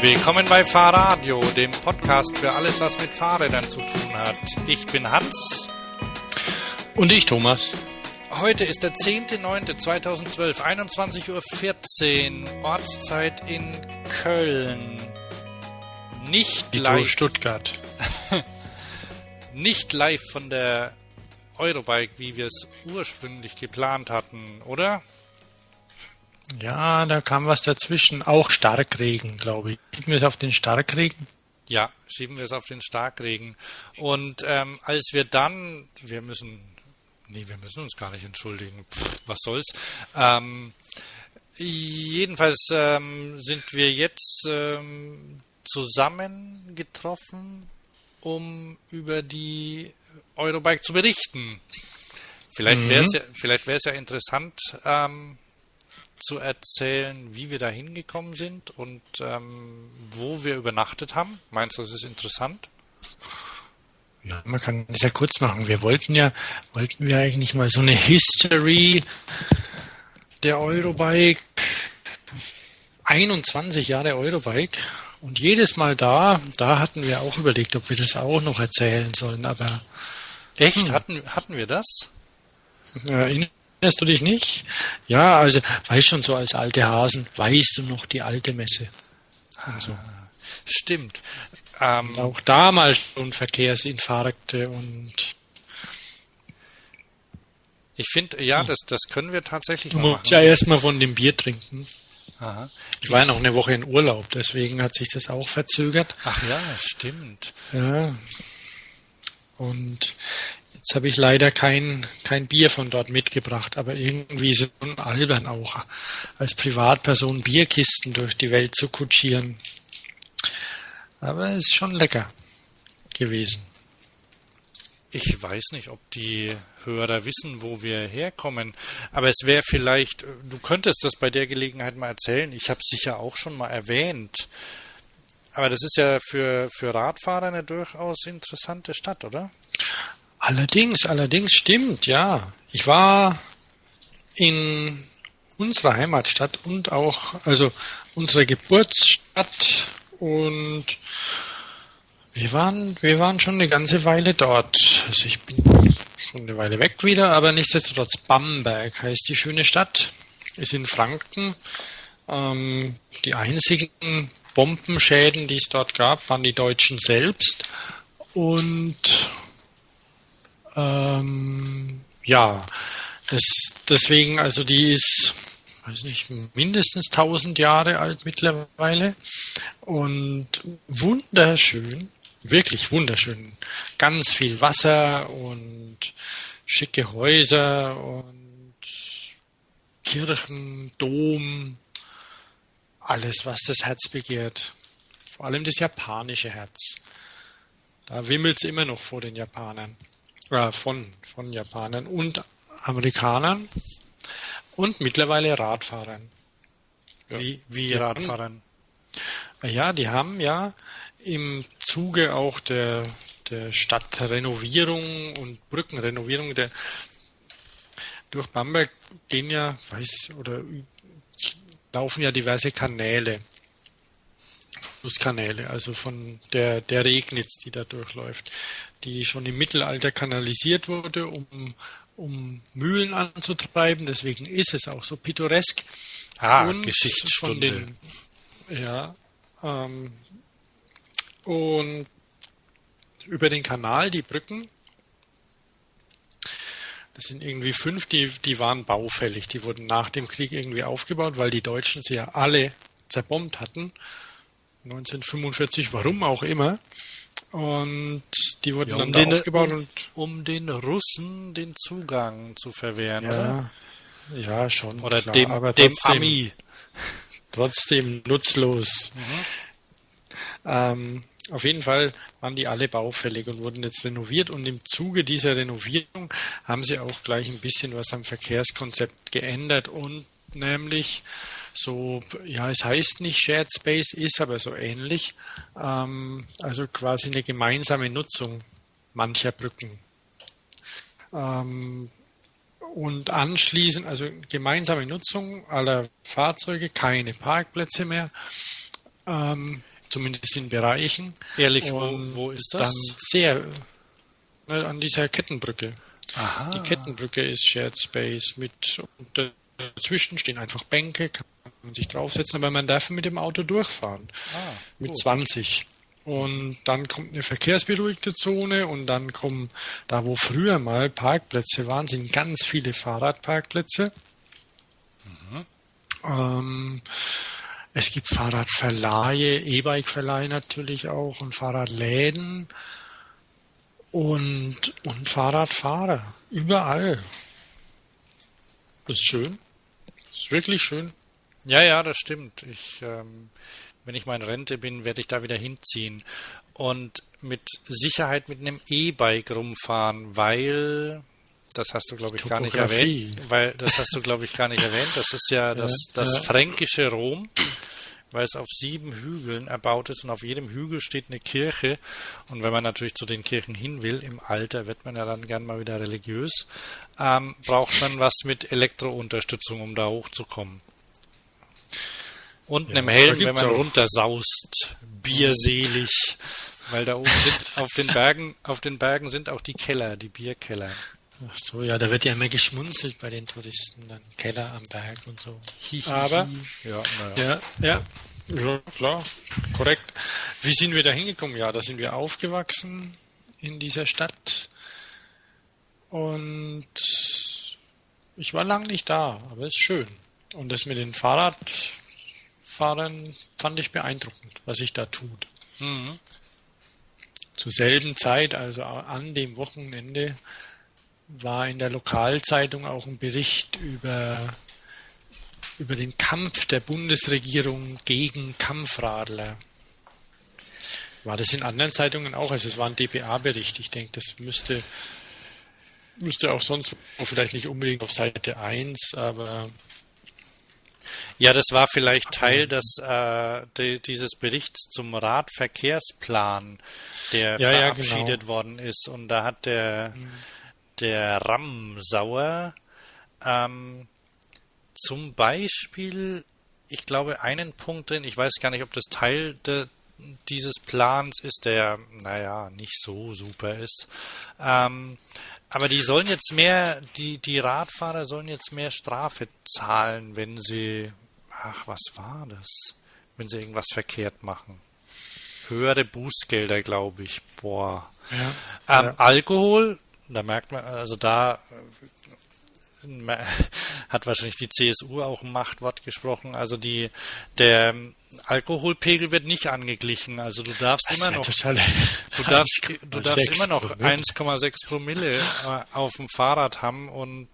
Willkommen bei Fahrradio, dem Podcast für alles, was mit Fahrrädern zu tun hat. Ich bin Hans. Und ich, Thomas. Heute ist der 10.09.2012, 21.14 Uhr, Ortszeit in Köln. Nicht live. Stuttgart. Nicht live von der Eurobike, wie wir es ursprünglich geplant hatten, oder? Ja, da kam was dazwischen. Auch Starkregen, glaube ich. Schieben wir es auf den Starkregen? Ja, schieben wir es auf den Starkregen. Und als wir dann, wir müssen uns gar nicht entschuldigen. Was soll's? Jedenfalls sind wir jetzt zusammengetroffen, um über die Eurobike zu berichten. Vielleicht wäre es ja interessant, zu erzählen, wie wir da hingekommen sind und wo wir übernachtet haben. Meinst du, das ist interessant? Ja, man kann das ja kurz machen. Wir wollten wir eigentlich mal so eine History der Eurobike, 21 Jahre Eurobike, und jedes Mal da hatten wir auch überlegt, ob wir das auch noch erzählen sollen, aber... Echt? Hatten wir das? Erinnerst du dich nicht? Ja, also, weißt schon, so als alte Hasen, weißt du noch die alte Messe? Und so. Stimmt. Auch damals schon Verkehrsinfarkte und... Ich finde, ja, das können wir tatsächlich Du mal machen. musst ja erstmal von dem Bier trinken. Aha. Ich war ja noch eine Woche in Urlaub, deswegen hat sich das auch verzögert. Ach ja, stimmt. Ja. Und jetzt habe ich leider kein Bier von dort mitgebracht, aber irgendwie ist es schon albern auch, als Privatperson Bierkisten durch die Welt zu kutschieren. Aber es ist schon lecker gewesen. Ich weiß nicht, ob die Hörer wissen, wo wir herkommen, aber es wäre vielleicht, du könntest das bei der Gelegenheit mal erzählen, ich habe es sicher auch schon mal erwähnt, aber das ist ja für Radfahrer eine durchaus interessante Stadt, oder? Allerdings stimmt, ja. Ich war in unserer Heimatstadt und auch, also unserer Geburtsstadt, und wir waren schon eine ganze Weile dort. Also ich bin schon eine Weile weg wieder, aber nichtsdestotrotz, Bamberg heißt die schöne Stadt, ist in Franken. Die einzigen Bombenschäden, die es dort gab, waren die Deutschen selbst. Und deswegen, also die ist, weiß nicht, mindestens 1000 Jahre alt mittlerweile und wunderschön, wirklich wunderschön. Ganz viel Wasser und schicke Häuser und Kirchen, Dom, alles, was das Herz begehrt. Vor allem das japanische Herz. Da wimmelt es immer noch vor den Japanern. Von Japanern und Amerikanern und mittlerweile Radfahrern. Ja. Wie Radfahrern? Ja, die haben ja im Zuge auch der Stadtrenovierung und Brückenrenovierung durch Bamberg laufen ja diverse Kanäle, Flusskanäle, also von der Regnitz, die da durchläuft, die schon im Mittelalter kanalisiert wurde, um Mühlen anzutreiben. Deswegen ist es auch so pittoresk. Und Geschichtsstunde. Und über den Kanal, die Brücken, das sind irgendwie 5, die waren baufällig. Die wurden nach dem Krieg irgendwie aufgebaut, weil die Deutschen sie ja alle zerbombt hatten. 1945, warum auch immer. Und die wurden dann aufgebaut. Um den Russen den Zugang zu verwehren, ja, oder? Ja, schon. Oder klar, dem Ami. Trotzdem nutzlos. Auf jeden Fall waren die alle baufällig und wurden jetzt renoviert. Und im Zuge dieser Renovierung haben sie auch gleich ein bisschen was am Verkehrskonzept geändert. Und nämlich so, ja, es heißt nicht Shared Space, ist aber so ähnlich. Also quasi eine gemeinsame Nutzung mancher Brücken. Und anschließend, also gemeinsame Nutzung aller Fahrzeuge, keine Parkplätze mehr. zumindest in Bereichen. Ehrlich, Und wo ist das? dann sehr an dieser Kettenbrücke. Aha. Die Kettenbrücke ist Shared Space und dazwischen stehen einfach Bänke, kann man sich draufsetzen, aber man darf mit dem Auto durchfahren. Mit gut. 20. Und dann kommt eine verkehrsberuhigte Zone und dann kommen, da wo früher mal Parkplätze waren, sind ganz viele Fahrradparkplätze. Es gibt Fahrradverleihe, E-Bike-Verleihe natürlich auch und Fahrradläden und Fahrradfahrer. Überall. Das ist schön. Das ist wirklich schön. Ja, das stimmt. Wenn ich mal in Rente bin, werde ich da wieder hinziehen und mit Sicherheit mit einem E-Bike rumfahren, weil, das hast du, glaube ich, gar nicht erwähnt, das ist ja das fränkische Rom, weil es auf 7 Hügeln erbaut ist und auf jedem Hügel steht eine Kirche. Und wenn man natürlich zu den Kirchen hin will, im Alter wird man ja dann gern mal wieder religiös, braucht man was mit Elektrounterstützung, um da hochzukommen. Und einem Helm, wenn man runtersaust, bierselig, weil da oben sind auf den Bergen sind auch die Keller, die Bierkeller. Ach so, ja, da wird ja immer geschmunzelt bei den Touristen, dann Keller am Berg und so. Aber, ja, klar, korrekt. Wie sind wir da hingekommen? Ja, da sind wir aufgewachsen in dieser Stadt und ich war lange nicht da, aber es ist schön. Und das mit den Fahrradfahrern fand ich beeindruckend, was sich da tut. Mhm. Zur selben Zeit, also an dem Wochenende, war in der Lokalzeitung auch ein Bericht über den Kampf der Bundesregierung gegen Kampfradler. War das in anderen Zeitungen auch? Also es war ein dpa-Bericht. Ich denke, das müsste auch sonst vielleicht nicht unbedingt auf Seite 1, aber... Ja, das war vielleicht Teil dieses Berichts zum Radverkehrsplan, der verabschiedet worden ist. Und da hat der Ramsauer zum Beispiel, ich glaube, einen Punkt drin, ich weiß gar nicht, ob das Teil dieses Plans ist, der, nicht so super ist. Aber die sollen jetzt die Radfahrer sollen jetzt mehr Strafe zahlen, wenn sie, was war das? Wenn sie irgendwas verkehrt machen. Höhere Bußgelder, glaube ich. Boah. Ja. Alkohol, da merkt man, also da hat wahrscheinlich die CSU auch ein Machtwort gesprochen. Also der Alkoholpegel wird nicht angeglichen. Also du darfst immer noch 1,6 Promille auf dem Fahrrad haben und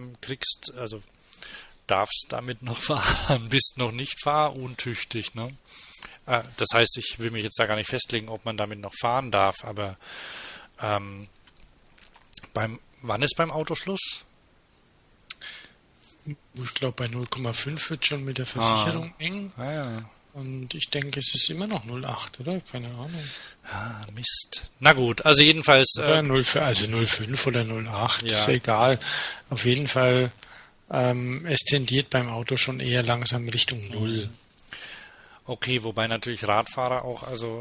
darfst damit noch fahren, bist noch nicht fahruntüchtig, ne? Das heißt, ich will mich jetzt da gar nicht festlegen, ob man damit noch fahren darf, aber wann ist beim Autoschluss? Ich glaube, bei 0,5 wird schon mit der Versicherung eng. Ja. Und ich denke, es ist immer noch 0,8, oder? Keine Ahnung. Mist. Na gut, also jedenfalls... Oder 0,5 oder 0,8, ist egal. Auf jeden Fall, es tendiert beim Auto schon eher langsam Richtung 0. Okay, wobei natürlich Radfahrer auch, also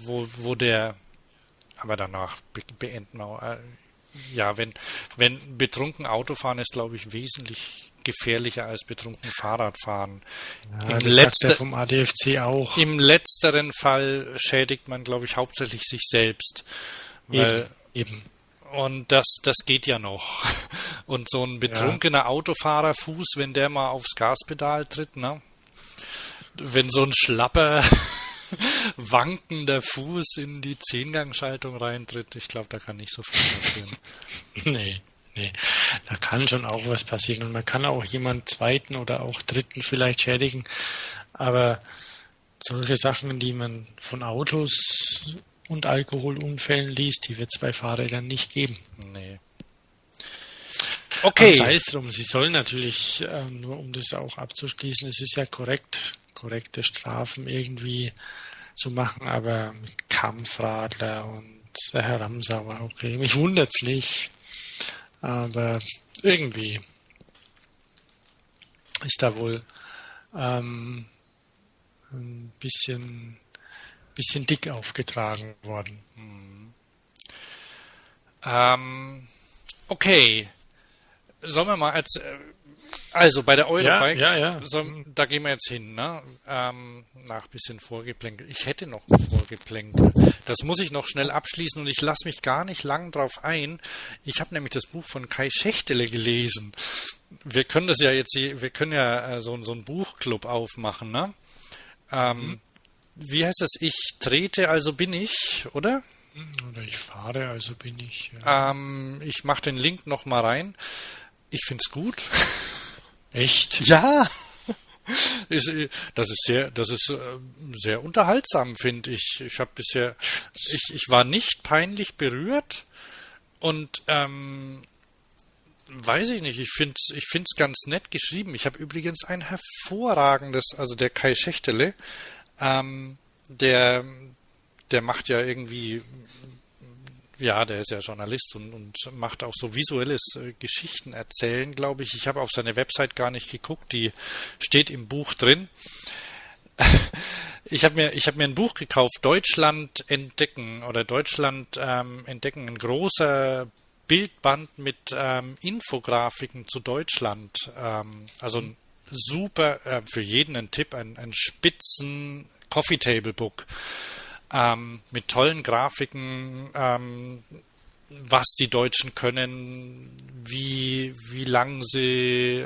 aber danach beenden wir... wenn betrunken Autofahren ist, glaube ich, wesentlich gefährlicher als betrunken Fahrradfahren. Ja, das sagt er vom ADFC auch. Im letzteren Fall schädigt man, glaube ich, hauptsächlich sich selbst. Eben. Und das geht ja noch. Und so ein betrunkener Autofahrerfuß, wenn der mal aufs Gaspedal tritt, ne? Wenn so ein schlapper, wankender Fuß in die Zehngangschaltung reintritt, ich glaube, da kann nicht so viel passieren. Nee, da kann schon auch was passieren und man kann auch jemanden zweiten oder auch dritten vielleicht schädigen, aber solche Sachen, die man von Autos und Alkoholunfällen liest, die wird es bei Fahrrädern nicht geben. Nee. Okay. Sei es drum, sie sollen natürlich, nur um das auch abzuschließen, es ist ja korrekte Strafen irgendwie zu machen, aber mit Kampfradler und Herr Ramsauer, okay, mich wundert's nicht. Aber irgendwie ist da wohl ein bisschen bisschen dick aufgetragen worden. Okay. Sollen wir mal also bei der Eurobike, Ja. Da gehen wir jetzt hin, ne? Nach bisschen Vorgeplänkel. Ich hätte noch ein Vorgeplänkel. Das muss ich noch schnell abschließen und ich lasse mich gar nicht lang drauf ein. Ich habe nämlich das Buch von Kai Schächtele gelesen. Wir können das ja jetzt, wir können ja so einen Buchclub aufmachen, ne? Wie heißt das? Ich trete, also bin ich, oder? Oder ich fahre, also bin ich. Ja. Ich mache den Link noch mal rein. Ich finde es gut. Echt? Ja. Das ist sehr unterhaltsam, finde ich. Ich habe bisher, ich war nicht peinlich berührt und weiß ich nicht. Ich find's ganz nett geschrieben. Ich habe übrigens ein hervorragendes, also der Kai Schächtele, der macht ja irgendwie, ja, der ist ja Journalist und macht auch so visuelles Geschichten erzählen, glaube ich. Ich habe auf seine Website gar nicht geguckt, die steht im Buch drin. Ich habe mir ein Buch gekauft, Deutschland entdecken oder Deutschland entdecken, ein großer Bildband mit Infografiken zu Deutschland. Also ein super, für jeden ein Tipp, ein spitzen Coffee Table Book. Mit tollen Grafiken, was die Deutschen können, wie lang sie,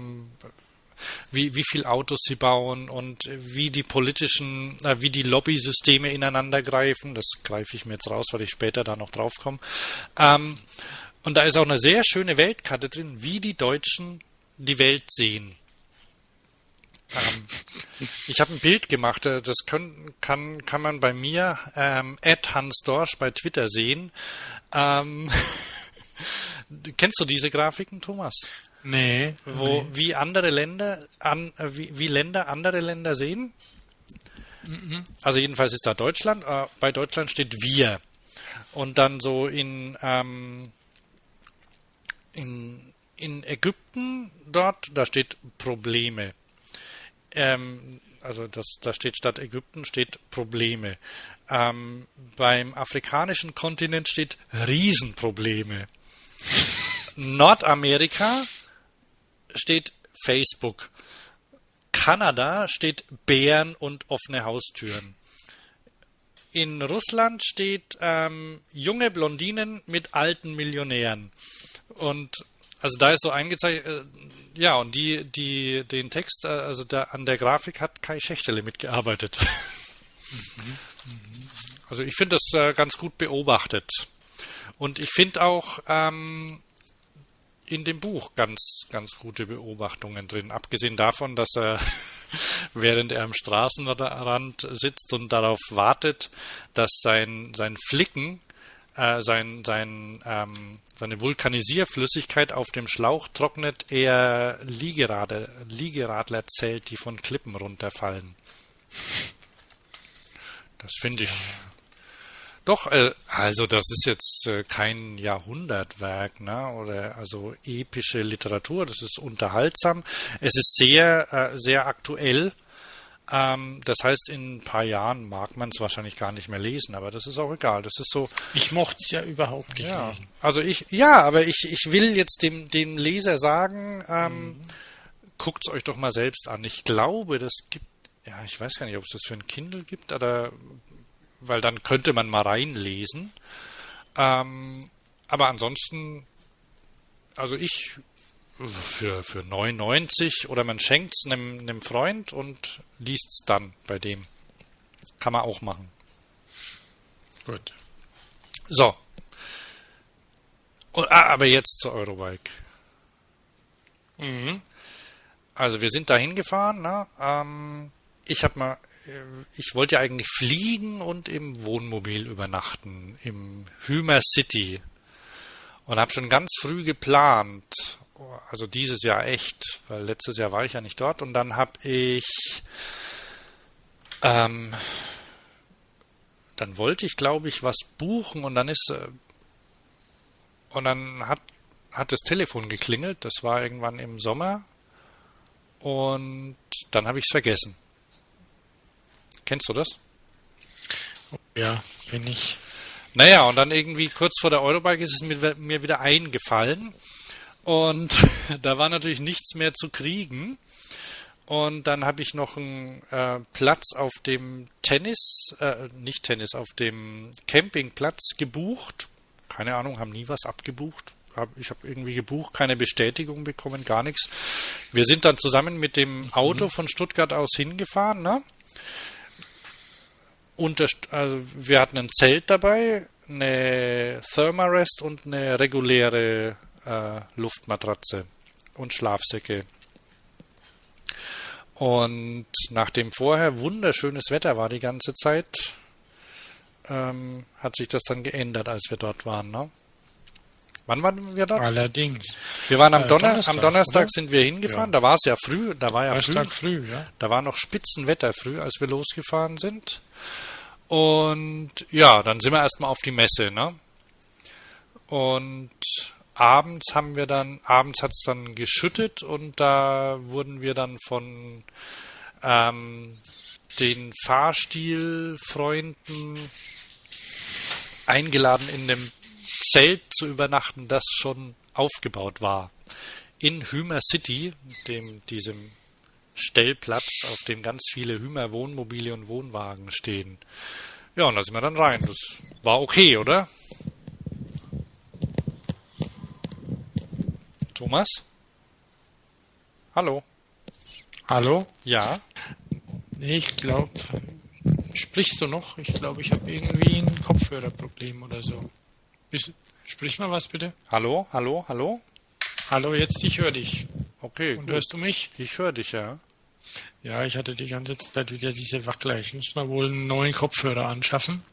wie viel Autos sie bauen und wie die politischen, wie die Lobbysysteme ineinander greifen. Das greife ich mir jetzt raus, weil ich später da noch drauf komme. Und da ist auch eine sehr schöne Weltkarte drin, wie die Deutschen die Welt sehen. Ich habe ein Bild gemacht, das kann man bei mir @Hans-Dorsch bei Twitter sehen. Kennst du diese Grafiken, Thomas? Nee. Wie andere Länder wie Länder andere Länder sehen? Also jedenfalls ist da Deutschland. Bei Deutschland steht wir. Und dann so in Ägypten dort, da steht Probleme. Also da steht statt Ägypten steht Probleme. Beim afrikanischen Kontinent steht Riesenprobleme. Nordamerika steht Facebook. Kanada steht Bären und offene Haustüren. In Russland steht junge Blondinen mit alten Millionären. Und also da ist so eingezeichnet, ja, und den Text, also an der Grafik hat Kai Schächtele mitgearbeitet. Also ich finde das ganz gut beobachtet. Und ich finde auch in dem Buch ganz, ganz gute Beobachtungen drin. Abgesehen davon, dass er, während er am Straßenrand sitzt und darauf wartet, dass sein Flicken, seine Vulkanisierflüssigkeit auf dem Schlauch trocknet, er Liegeradler zählt, die von Klippen runterfallen. Das finde ich doch, also das ist jetzt kein Jahrhundertwerk, ne? Oder also epische Literatur, das ist unterhaltsam. Es ist sehr, sehr aktuell. Das heißt, in ein paar Jahren mag man es wahrscheinlich gar nicht mehr lesen, aber das ist auch egal. Das ist so. Ich mochte es ja überhaupt nicht lesen. Also aber ich will jetzt dem Leser sagen, guckt es euch doch mal selbst an. Ich glaube, das gibt, ja, ich weiß gar nicht, ob es das für ein Kindle gibt, oder, weil dann könnte man mal reinlesen. Aber ansonsten, also für 99 oder man schenkt es einem Freund und liest es dann bei dem. Kann man auch machen. Gut. So. Aber jetzt zur Eurobike. Also wir sind da hingefahren. Ne? Ich wollte ja eigentlich fliegen und im Wohnmobil übernachten, im Hümer City. Und habe schon ganz früh geplant. Also dieses Jahr echt, weil letztes Jahr war ich ja nicht dort. Und dann habe ich, dann wollte ich, glaube ich, was buchen und dann hat das Telefon geklingelt. Das war irgendwann im Sommer und dann habe ich es vergessen. Kennst du das? Ja, bin ich. Naja, und dann irgendwie kurz vor der Eurobike ist es mir wieder eingefallen. Und da war natürlich nichts mehr zu kriegen. Und dann habe ich noch einen Platz auf dem auf dem Campingplatz gebucht. Keine Ahnung, haben nie was abgebucht. Ich habe irgendwie gebucht, keine Bestätigung bekommen, gar nichts. Wir sind dann zusammen mit dem Auto von Stuttgart aus hingefahren, ne? Also wir hatten ein Zelt dabei, eine Thermarest und eine reguläre Luftmatratze und Schlafsäcke. Und nachdem vorher wunderschönes Wetter war die ganze Zeit, hat sich das dann geändert, als wir dort waren. Ne? Wann waren wir dort? Allerdings. Wir waren am Donnerstag oder? sind wir hingefahren. Ja. Da war es ja früh. Da war ja früh, ja. Da war noch Spitzenwetter früh, als wir losgefahren sind. Und ja, dann sind wir erstmal auf die Messe, ne? Und abends hat es dann geschüttet und da wurden wir dann von den Fahrstilfreunden eingeladen, in einem Zelt zu übernachten, das schon aufgebaut war. In Hymer City, diesem Stellplatz, auf dem ganz viele Hymer Wohnmobile und Wohnwagen stehen. Ja, und da sind wir dann rein. Das war okay, oder? Thomas? Hallo? Hallo? Ja? Nee, ich glaube, sprichst du noch? Ich glaube, ich habe irgendwie ein Kopfhörerproblem oder so. Sprich mal was bitte. Hallo? Hallo? Hallo? Hallo, jetzt, ich höre dich. Okay, Und gut. hörst du mich? Ich höre dich, ja. Ja, ich hatte die ganze Zeit wieder diese Wackler. Ich muss mal wohl einen neuen Kopfhörer anschaffen.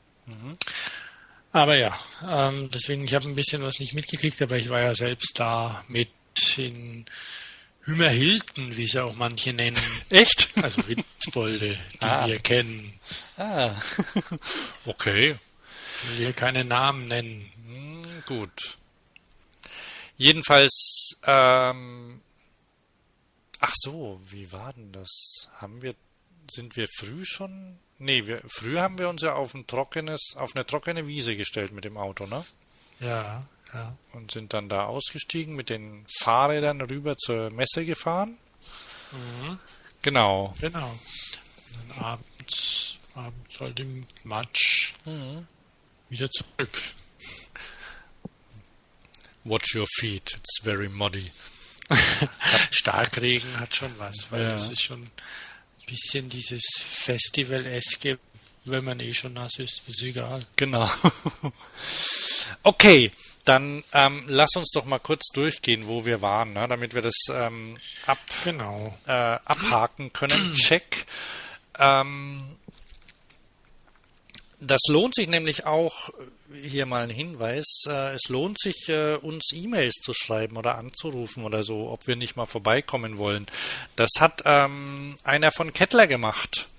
Aber ja, deswegen, ich habe ein bisschen was nicht mitgekriegt, aber ich war ja selbst da mit in Hümerhilden, wie sie auch manche nennen. Echt? Also Witzbolde, die wir kennen. Ah, okay. Ich will hier keine Namen nennen. Gut. Jedenfalls, ach so, wie war denn das? Sind wir früh schon? Nee, früh haben wir uns ja auf eine trockene Wiese gestellt mit dem Auto, ne? Ja, ja. Und sind dann da ausgestiegen, mit den Fahrrädern rüber zur Messe gefahren. Mhm. Genau. Genau. Und dann abends halt im Matsch wieder zurück. Watch your feet, it's very muddy. Starkregen hat schon was, weil Ja. das ist schon ein bisschen dieses Festival-eske, wenn man eh schon nass ist egal. Genau. Okay, dann lass uns doch mal kurz durchgehen, wo wir waren, ne, damit wir das Genau. abhaken können. Check. Das lohnt sich nämlich auch, hier mal ein Hinweis, es lohnt sich, uns E-Mails zu schreiben oder anzurufen oder so, ob wir nicht mal vorbeikommen wollen. Das hat einer von Kettler gemacht.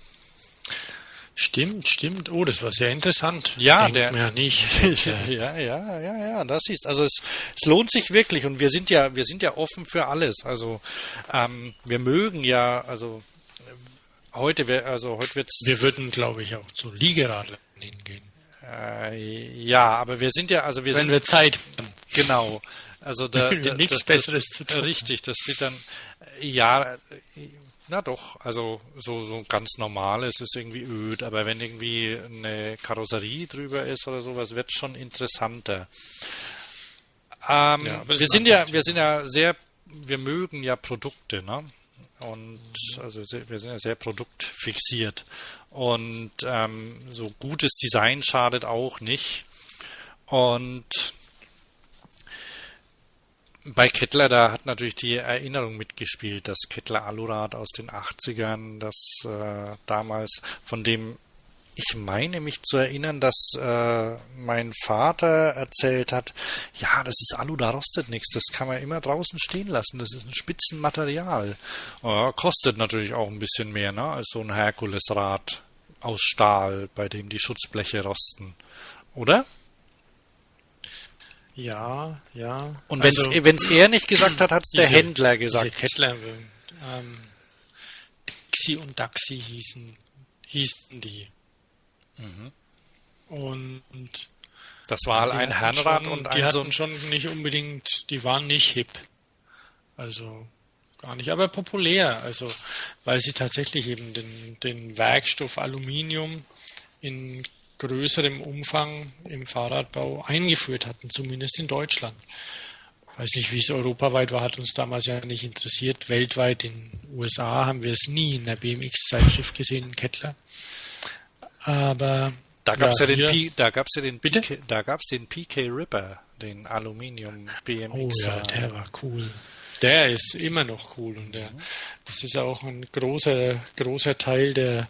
Stimmt. Oh, das war sehr interessant. Ja, Denkt mir ja nicht. Ja, das ist, also es lohnt sich wirklich und wir sind ja offen für alles. Also wir mögen ja, also heute wird's. Wir würden, glaube ich, auch zu Liegeradlern hingehen. Ja, aber wir sind ja, also wir Wenn sind wir Zeit haben. genau. Also Nichts Besseres zu tun. Richtig, das steht dann ja. Na doch, also so ganz normal, es ist irgendwie öd, aber wenn irgendwie eine Karosserie drüber ist oder sowas, wird es schon interessanter. Wir mögen ja Produkte, ne? Und also wir sind ja sehr produktfixiert. Und so gutes Design schadet auch nicht. Und bei Kettler, da hat natürlich die Erinnerung mitgespielt, das Kettler Alurad aus den 80ern, das damals, von dem ich meine mich zu erinnern, dass mein Vater erzählt hat, ja, das ist Alu, da rostet nichts, das kann man immer draußen stehen lassen, das ist ein Spitzenmaterial. Kostet natürlich auch ein bisschen mehr, ne, als so ein Herkulesrad aus Stahl, bei dem die Schutzbleche rosten, oder? Ja. Und wenn es er nicht gesagt hat, hat es der Händler gesagt. Diese Kettler, Dixie und Daxi hießen die. Und Das war ein Herrenrad und die ein so hatten schon nicht unbedingt, die waren nicht hip. Also gar nicht, aber populär. Also weil sie tatsächlich eben den Werkstoff Aluminium in größerem Umfang im Fahrradbau eingeführt hatten, zumindest in Deutschland. Ich weiß nicht, wie es europaweit war, hat uns damals ja nicht interessiert. Weltweit in den USA haben wir es nie in der BMX-Zeitschrift gesehen, in Kettler. Aber da gab es Bitte? Da gab's den PK Ripper, den Aluminium BMX. Oh ja, der war cool. Der ist immer noch cool und das ist auch ein großer Teil der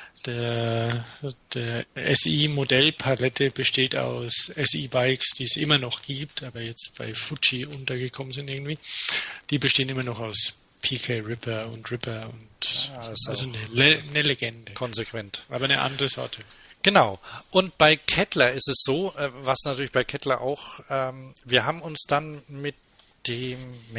SI-Modellpalette besteht aus SI-Bikes, die es immer noch gibt, aber jetzt bei Fuji untergekommen sind irgendwie. Die bestehen immer noch aus PK Ripper und also eine Legende. Konsequent. Aber eine andere Sorte. Genau. Und bei Kettler ist es so, was natürlich bei Kettler auch, wir haben uns dann mit dem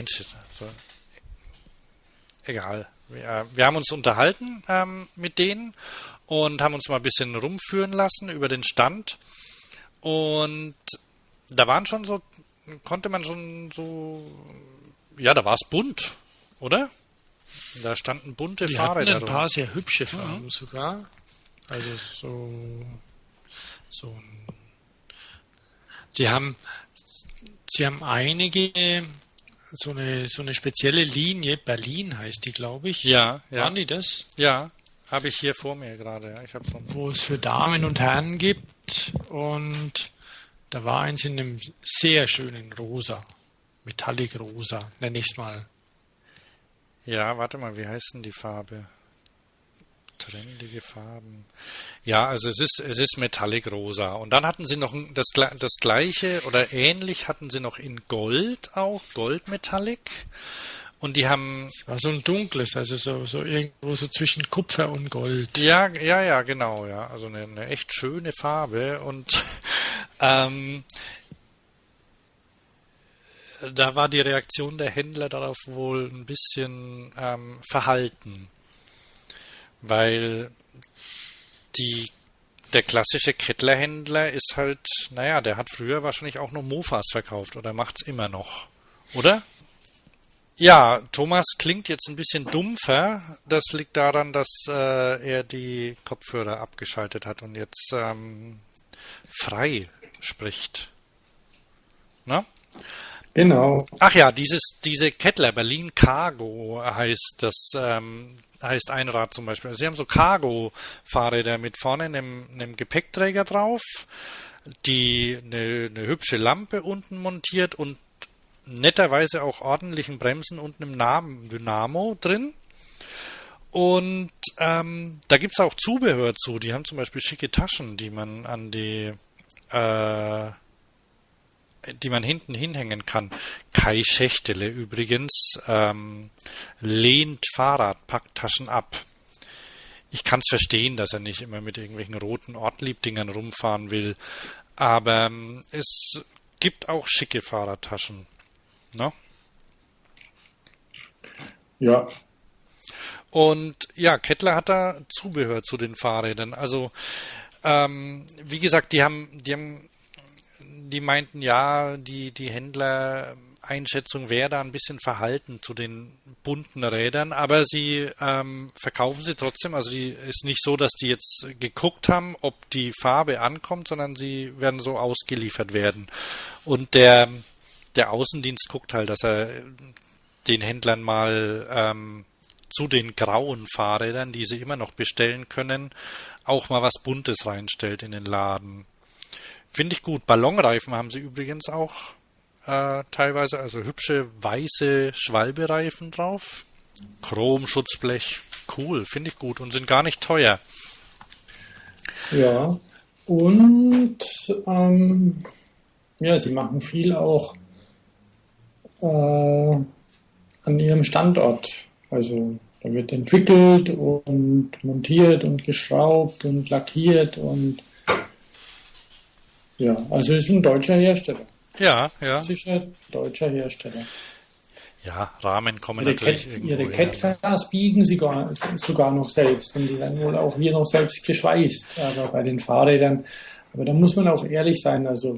egal. Wir haben uns unterhalten mit denen und haben uns mal ein bisschen rumführen lassen über den Stand. Und da waren schon so, konnte man schon so, ja, da war es bunt, oder? Da standen bunte Fahrräder. Die hatten ein paar sehr hübsche Farben sogar. Also Sie haben einige, so eine spezielle Linie, Berlin heißt die, glaube ich. Ja. Waren die das? Ja, habe ich hier vor mir gerade. Ja. Wo es für Damen und Herren gibt. Und da war eins in einem sehr schönen Rosa. Metallic Rosa, nenne ich es mal. Ja, warte mal, wie heißt denn die Farbe? Trendige Farben. Ja, also es ist Metallic Rosa. Und dann hatten sie noch das gleiche oder ähnlich hatten sie noch in Gold auch, Gold Metallic. Und die haben... Es war so ein dunkles, also so irgendwo so zwischen Kupfer und Gold. Ja, genau, ja. Also eine echt schöne Farbe. Und da war die Reaktion der Händler darauf wohl ein bisschen verhalten. Weil der klassische Kettlerhändler ist halt, naja, der hat früher wahrscheinlich auch noch Mofas verkauft oder macht's immer noch, oder? Ja, Thomas klingt jetzt ein bisschen dumpfer. Das liegt daran, dass er die Kopfhörer abgeschaltet hat und jetzt frei spricht. Na? Genau. Ach ja, diese Kettler Berlin Cargo heißt heißt ein Rad zum Beispiel. Sie haben so Cargo-Fahrräder mit vorne einem Gepäckträger drauf, die eine hübsche Lampe unten montiert und netterweise auch ordentlichen Bremsen und einem Dynamo drin. Und da gibt es auch Zubehör zu. Die haben zum Beispiel schicke Taschen, die man an die hinten hinhängen kann. Kai Schächtele übrigens lehnt Fahrradpacktaschen ab. Ich kann es verstehen, dass er nicht immer mit irgendwelchen roten Ortlieb-Dingern rumfahren will, aber es gibt auch schicke Fahrradtaschen. Ne? Ja. Und ja, Kettler hat da Zubehör zu den Fahrrädern. Also wie gesagt, die meinten, ja, die Händler-Einschätzung wäre da ein bisschen verhalten zu den bunten Rädern, aber sie verkaufen sie trotzdem. Also ist nicht so, dass die jetzt geguckt haben, ob die Farbe ankommt, sondern sie werden so ausgeliefert werden. Und der Außendienst guckt halt, dass er den Händlern mal zu den grauen Fahrrädern, die sie immer noch bestellen können, auch mal was Buntes reinstellt in den Laden. Finde ich gut. Ballonreifen haben sie übrigens auch teilweise, also hübsche weiße Schwalbereifen drauf. Chromschutzblech, cool, finde ich gut und sind gar nicht teuer. Ja, und ja, sie machen viel auch an ihrem Standort. Also da wird entwickelt und montiert und geschraubt und lackiert und ja, also ist ein deutscher Hersteller. Ja. Sicher deutscher Hersteller. Ja, Rahmen kommen natürlich irgendwo Ihre her. Kettglas biegen sie sogar noch selbst und die werden wohl auch hier noch selbst geschweißt, aber bei den Fahrrädern, aber da muss man auch ehrlich sein, also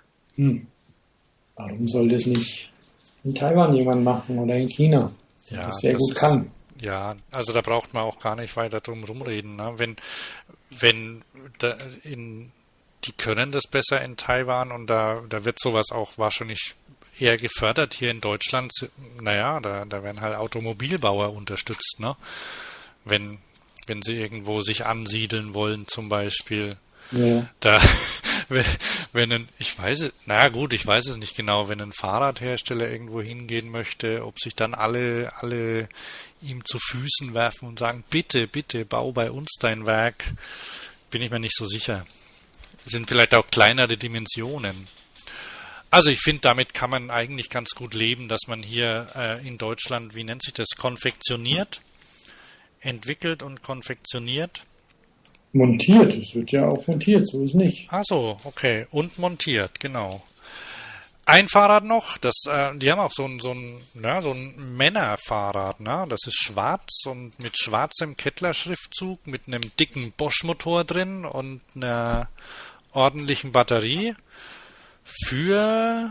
warum soll das nicht in Taiwan jemand machen oder in China, der Ja, das sehr das gut ist, kann? ja, also da braucht man auch gar nicht weiter drum rumreden. Ne? Wenn da die können das besser in Taiwan und da wird sowas auch wahrscheinlich eher gefördert hier in Deutschland. Naja, da werden halt Automobilbauer unterstützt, ne? Wenn sie irgendwo sich ansiedeln wollen, zum Beispiel. Ja. Da, ich weiß es, naja gut, ich weiß es nicht genau, wenn ein Fahrradhersteller irgendwo hingehen möchte, ob sich dann alle ihm zu Füßen werfen und sagen, bitte, bitte, bau bei uns dein Werk, bin ich mir nicht so sicher. Sind vielleicht auch kleinere Dimensionen. Also ich finde, damit kann man eigentlich ganz gut leben, dass man hier in Deutschland, wie nennt sich das, konfektioniert, entwickelt und konfektioniert. Montiert, es wird ja auch montiert, so ist nicht. Ach so, okay. Und montiert, genau. Ein Fahrrad noch, die haben auch so ein Männerfahrrad, ne? Das ist schwarz und mit schwarzem Kettler-Schriftzug, mit einem dicken Bosch-Motor drin und einer ordentlichen Batterie für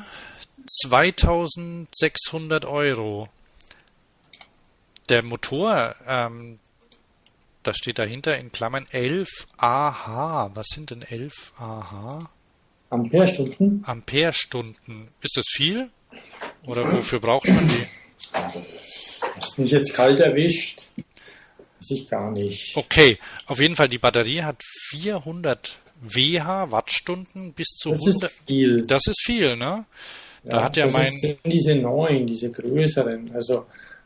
2.600 Euro. Der Motor, da steht dahinter in Klammern 11 AH. Was sind denn 11 AH? Amperestunden? Amperestunden. Ist das viel? Oder wofür braucht man die? Hast mich jetzt kalt erwischt? Weiß ich gar nicht. Okay, auf jeden Fall, die Batterie hat 400 Wattstunden bis zu Das 100. ist viel. Das ist viel, ne? Da Ja, hat ja das sind diese neuen, diese größeren. Also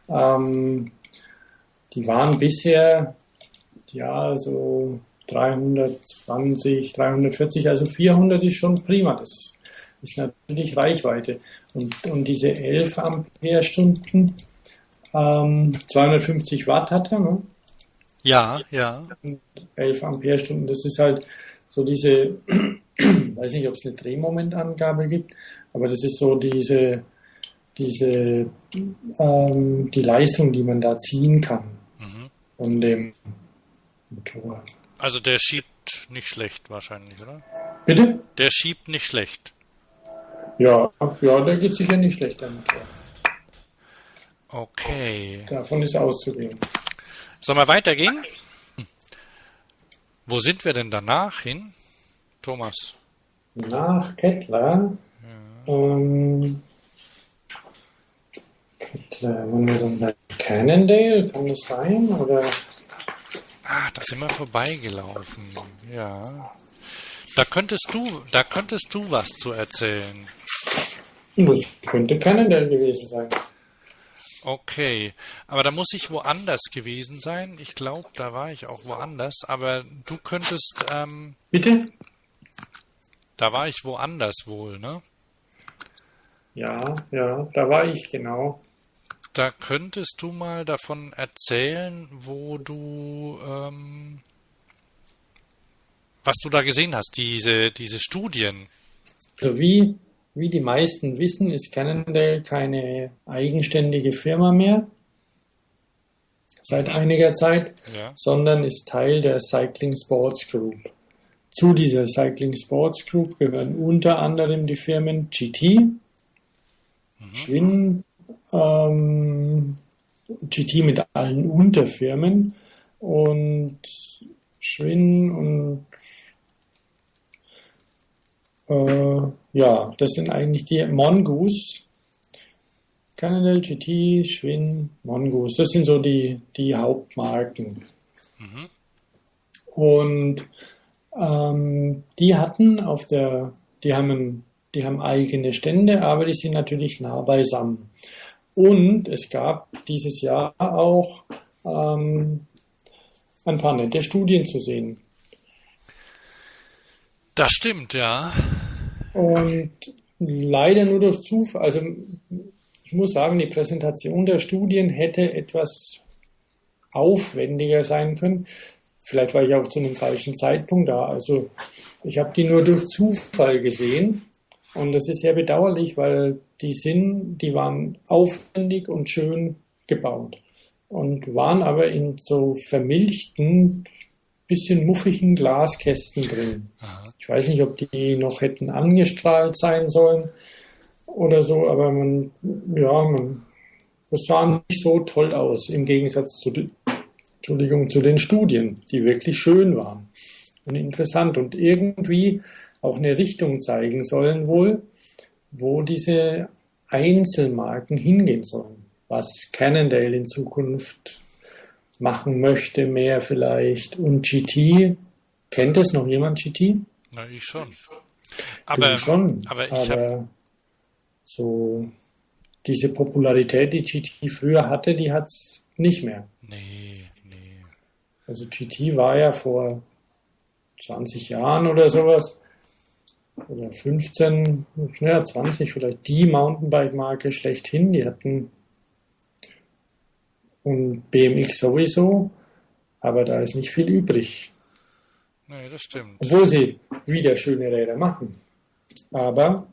die waren bisher ja so 320, 340, also 400 ist schon prima. Das ist natürlich Reichweite. Und diese 11 Amperestunden, 250 Watt hat er, ne? Ja, ja. 11 Amperestunden, das ist halt so diese, weiß nicht, ob es eine Drehmomentangabe gibt, aber das ist so die Leistung, die man da ziehen kann von dem Motor. Also der schiebt nicht schlecht wahrscheinlich, oder? Bitte? Der schiebt nicht schlecht. Ja, der geht sicher nicht schlecht, der Motor. Okay. Davon ist auszugehen. Sollen wir weitergehen? Wo sind wir denn danach hin, Thomas? Nach Kettler. Kettler, wollen wir dann bei Cannondale? Kann das sein? Oder? Da sind wir vorbeigelaufen. Ja. Da könntest du was zu erzählen. Das könnte Cannondale gewesen sein. Okay, aber da muss ich woanders gewesen sein. Ich glaube, da war ich auch woanders, aber du könntest, Bitte? da war ich woanders wohl, ne? Ja, da war ich, genau. Da könntest du mal davon erzählen, wo du, was du da gesehen hast, diese Studien. Also wie die meisten wissen, ist Cannondale keine eigenständige Firma mehr seit einiger Zeit, Ja. sondern ist Teil der Cycling Sports Group. Zu dieser Cycling Sports Group gehören unter anderem die Firmen GT, Schwinn, GT mit allen Unterfirmen und Schwinn und das sind eigentlich die Mongoose. Cannondale, GT, Schwinn, Mongoose. Das sind so die Hauptmarken. Und die haben eigene Stände, aber die sind natürlich nah beisammen. Und es gab dieses Jahr auch ein paar nette Studien zu sehen. Das stimmt, ja. Und leider nur durch Zufall, also ich muss sagen, die Präsentation der Studien hätte etwas aufwendiger sein können. Vielleicht war ich auch zu einem falschen Zeitpunkt da. Also ich habe die nur durch Zufall gesehen. Und das ist sehr bedauerlich, weil die waren aufwendig und schön gebaut und waren aber in so vermilchten, bisschen muffigen Glaskästen drin. Aha. Ich weiß nicht, ob die noch hätten angestrahlt sein sollen oder so, aber das sah nicht so toll aus, im Gegensatz zu den Studien, die wirklich schön waren und interessant und irgendwie auch eine Richtung zeigen sollen wohl, wo diese Einzelmarken hingehen sollen. Was Cannondale in Zukunft machen möchte, mehr vielleicht. Und GT, kennt es noch jemand, GT? Na, ich schon. Du schon, aber so diese Popularität, die GT früher hatte, die hat es nicht mehr. Nee. Also GT war ja vor 20 Jahren oder sowas, oder 15, 20 vielleicht, die Mountainbike-Marke schlechthin. Die hatten und BMX sowieso, aber da ist nicht viel übrig. Nee, das stimmt. Obwohl sie wieder schöne Räder machen. Aber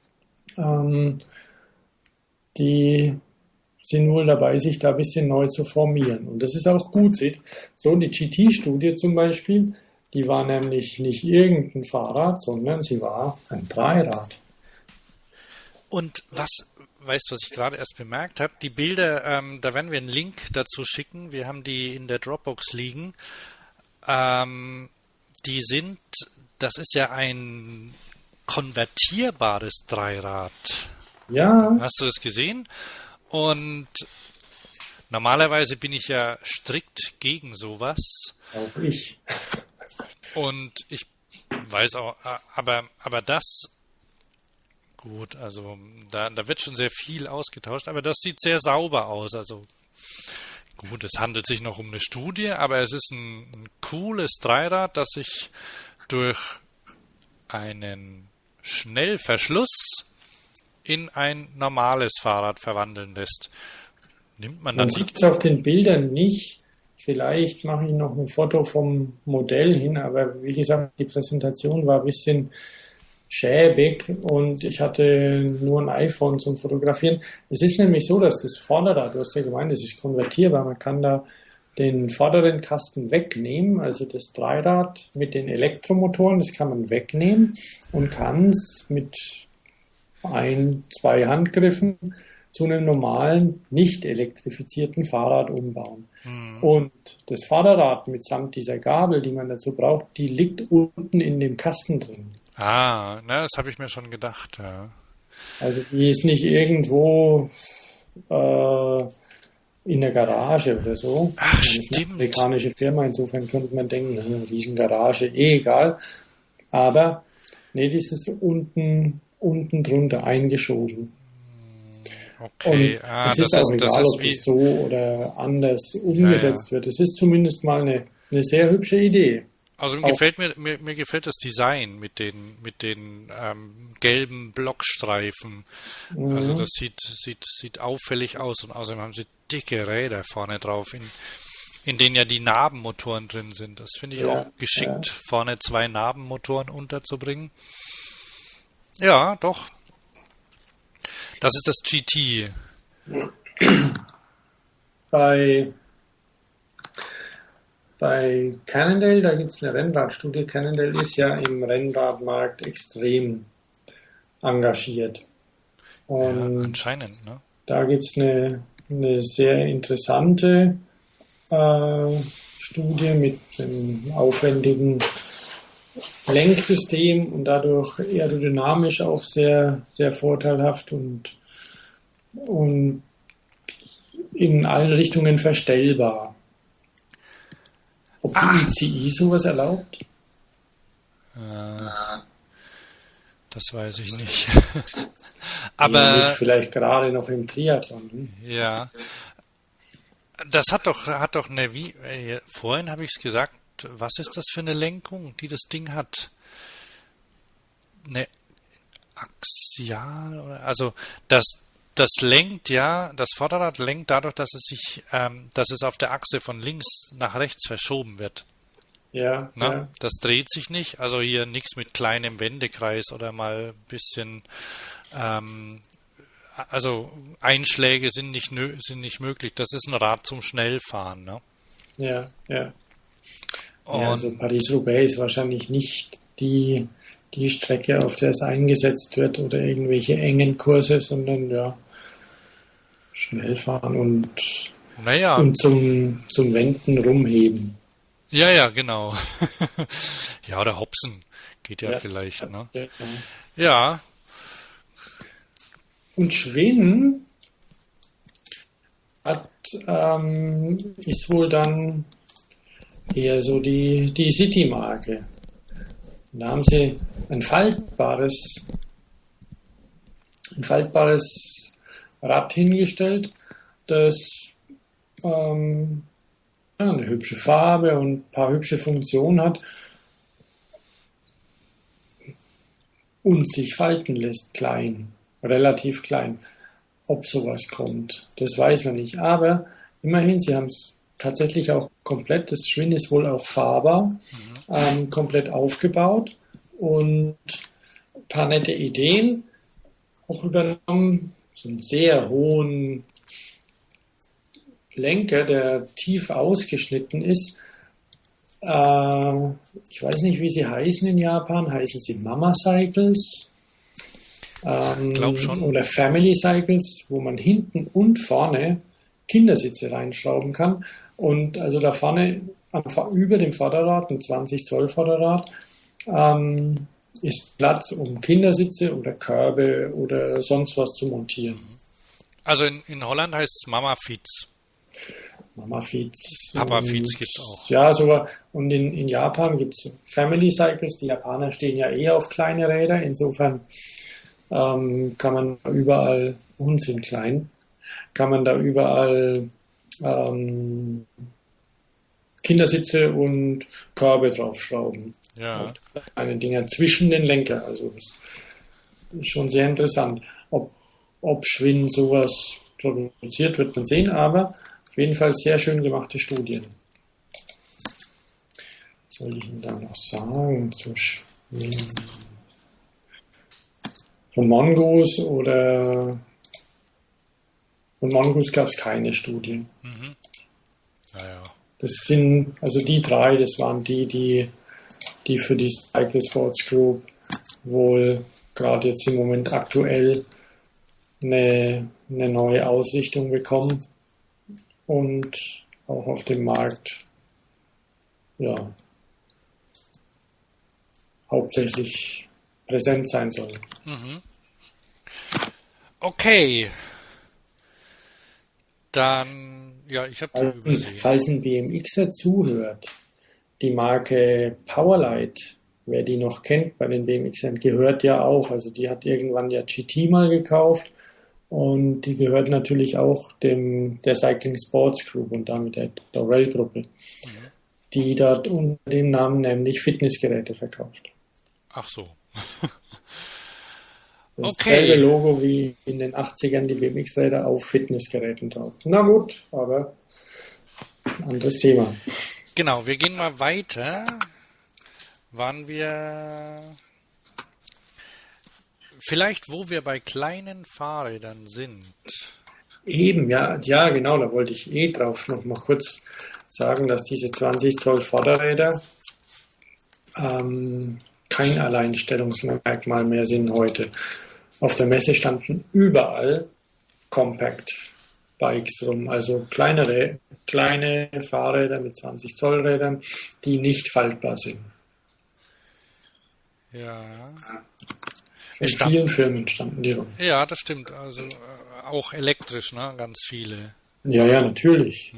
die sind wohl dabei, sich da ein bisschen neu zu formieren. Und das ist auch gut. So die GT-Studie zum Beispiel, die war nämlich nicht irgendein Fahrrad, sondern sie war ein Dreirad. Und weißt du, was ich gerade erst bemerkt habe? Die Bilder, da werden wir einen Link dazu schicken. Wir haben die in der Dropbox liegen. Das ist ja ein konvertierbares Dreirad. Ja. Hast du das gesehen? Und normalerweise bin ich ja strikt gegen sowas. Auch ich. Und ich weiß auch, aber das, gut, also da wird schon sehr viel ausgetauscht, aber das sieht sehr sauber aus. Also gut, es handelt sich noch um eine Studie, aber es ist ein cooles Dreirad, das sich durch einen Schnellverschluss in ein normales Fahrrad verwandeln lässt. Nimmt man dann. Man sieht es auf den Bildern nicht. Vielleicht mache ich noch ein Foto vom Modell hin, aber wie gesagt, die Präsentation war ein bisschen schäbig und ich hatte nur ein iPhone zum Fotografieren. Es ist nämlich so, dass das Vorderrad, du hast ja gemeint, das ist konvertierbar, man kann da den vorderen Kasten wegnehmen, also das Dreirad mit den Elektromotoren, das kann man wegnehmen und kann es mit 2 Handgriffen zu einem normalen, nicht elektrifizierten Fahrrad umbauen. Und das Vorderrad mitsamt dieser Gabel, die man dazu braucht, die liegt unten in dem Kasten drin. Das habe ich mir schon gedacht, ja. Also die ist nicht irgendwo in der Garage oder so. Ach, das ist eine stimmt. amerikanische Firma, insofern könnte man denken, eine riesen Garage, egal. Aber nee, das ist unten drunter eingeschoben. Okay, und es ist auch egal, ob das so oder anders umgesetzt wird. Es ist zumindest mal eine sehr hübsche Idee. Also mir gefällt das Design mit den gelben Blockstreifen. Mhm. Also das sieht auffällig aus und außerdem haben sie dicke Räder vorne drauf, in denen ja die Nabenmotoren drin sind. Das finde ich auch geschickt, vorne 2 Nabenmotoren unterzubringen. Ja, doch. Das ist das GT. Bei Cannondale, da gibt es eine Rennradstudie. Cannondale ist ja im Rennradmarkt extrem engagiert. Und anscheinend, ne? Da gibt es eine sehr interessante Studie mit einem aufwendigen Lenksystem und dadurch aerodynamisch auch sehr, sehr vorteilhaft und in allen Richtungen verstellbar. Ob die ICI sowas erlaubt? Das weiß ich nicht. Aber vielleicht gerade noch im Triathlon. Ja. Das hat doch eine, vorhin habe ich es gesagt, was ist das für eine Lenkung, die das Ding hat? Eine Axial, also das lenkt ja, das Vorderrad lenkt dadurch, dass es auf der Achse von links nach rechts verschoben wird. Ja, Na, ja. das dreht sich nicht. Also hier nichts mit kleinem Wendekreis oder mal ein bisschen. Also Einschläge sind nicht möglich. Das ist ein Rad zum Schnellfahren. Ne? Ja, ja. Und Ja, also Paris-Roubaix ist wahrscheinlich nicht die Strecke, auf der es eingesetzt wird oder irgendwelche engen Kurse, sondern ja, schnell fahren naja, und zum Wenden rumheben. ja, genau. Ja, oder Hopsen geht ja Ja, vielleicht. Ne? ja. Ja, Und Schwinn ist wohl dann eher so die City-Marke. Da haben sie ein faltbares Rad hingestellt, das eine hübsche Farbe und ein paar hübsche Funktionen hat und sich falten lässt, klein, relativ klein. Ob sowas kommt, das weiß man nicht. Aber immerhin, sie haben es tatsächlich auch komplett, das Schwinn ist wohl auch fahrbar, komplett aufgebaut und ein paar nette Ideen auch übernommen. So einen sehr hohen Lenker, der tief ausgeschnitten ist. Ich weiß nicht, wie sie heißen in Japan. Heißen sie Mama Cycles? glaub schon. Oder Family Cycles, wo man hinten und vorne Kindersitze reinschrauben kann. Und also da vorne über dem Vorderrad, ein 20 Zoll Vorderrad, ist Platz, um Kindersitze oder Körbe oder sonst was zu montieren. Also in Holland heißt es Mama Fiets. Mama Feeds. Papa Feeds gibt's auch. Ja, sogar. Und in Japan gibt es Family Cycles. Die Japaner stehen ja eher auf kleine Räder. Insofern kann man überall, und sind klein, kann man da überall Kindersitze und Körbe draufschrauben. Ja. Und kleine Dinger zwischen den Lenker. Also das ist schon sehr interessant. Ob Schwinn sowas produziert, wird man sehen, aber auf jeden Fall sehr schön gemachte Studien. Was soll ich Ihnen da noch sagen zu Schwinn? Von Mongoose gab es keine Studie. Naja. Das sind, also die drei, das waren die für die Cycle Sports Group wohl gerade jetzt im Moment aktuell eine neue Ausrichtung bekommen und auch auf dem Markt ja hauptsächlich präsent sein sollen. Okay. Dann, ja, ich habe die übersehen. Falls ein BMXer zuhört, die Marke Powerlite, wer die noch kennt bei den BMXern, gehört ja auch, also die hat irgendwann ja GT mal gekauft und die gehört natürlich auch der Cycling Sports Group und damit der Dorel Gruppe, die dort unter dem Namen nämlich Fitnessgeräte verkauft. Ach so. Dasselbe Logo wie in den 80ern die BMX-Räder auf Fitnessgeräten drauf. Na gut, aber ein anderes Thema. Genau, wir gehen mal weiter. Waren wir vielleicht, wo wir bei kleinen Fahrrädern sind? Eben, ja, genau, da wollte ich drauf noch mal kurz sagen, dass diese 20 Zoll Vorderräder kein Alleinstellungsmerkmal mehr sind heute. Auf der Messe standen überall Compact Bikes rum, also kleine Fahrräder mit 20 Zoll Rädern, die nicht faltbar sind. Ja. In vielen Firmen standen die rum. Ja, das stimmt. Also auch elektrisch, ne? Ganz viele. Ja, natürlich.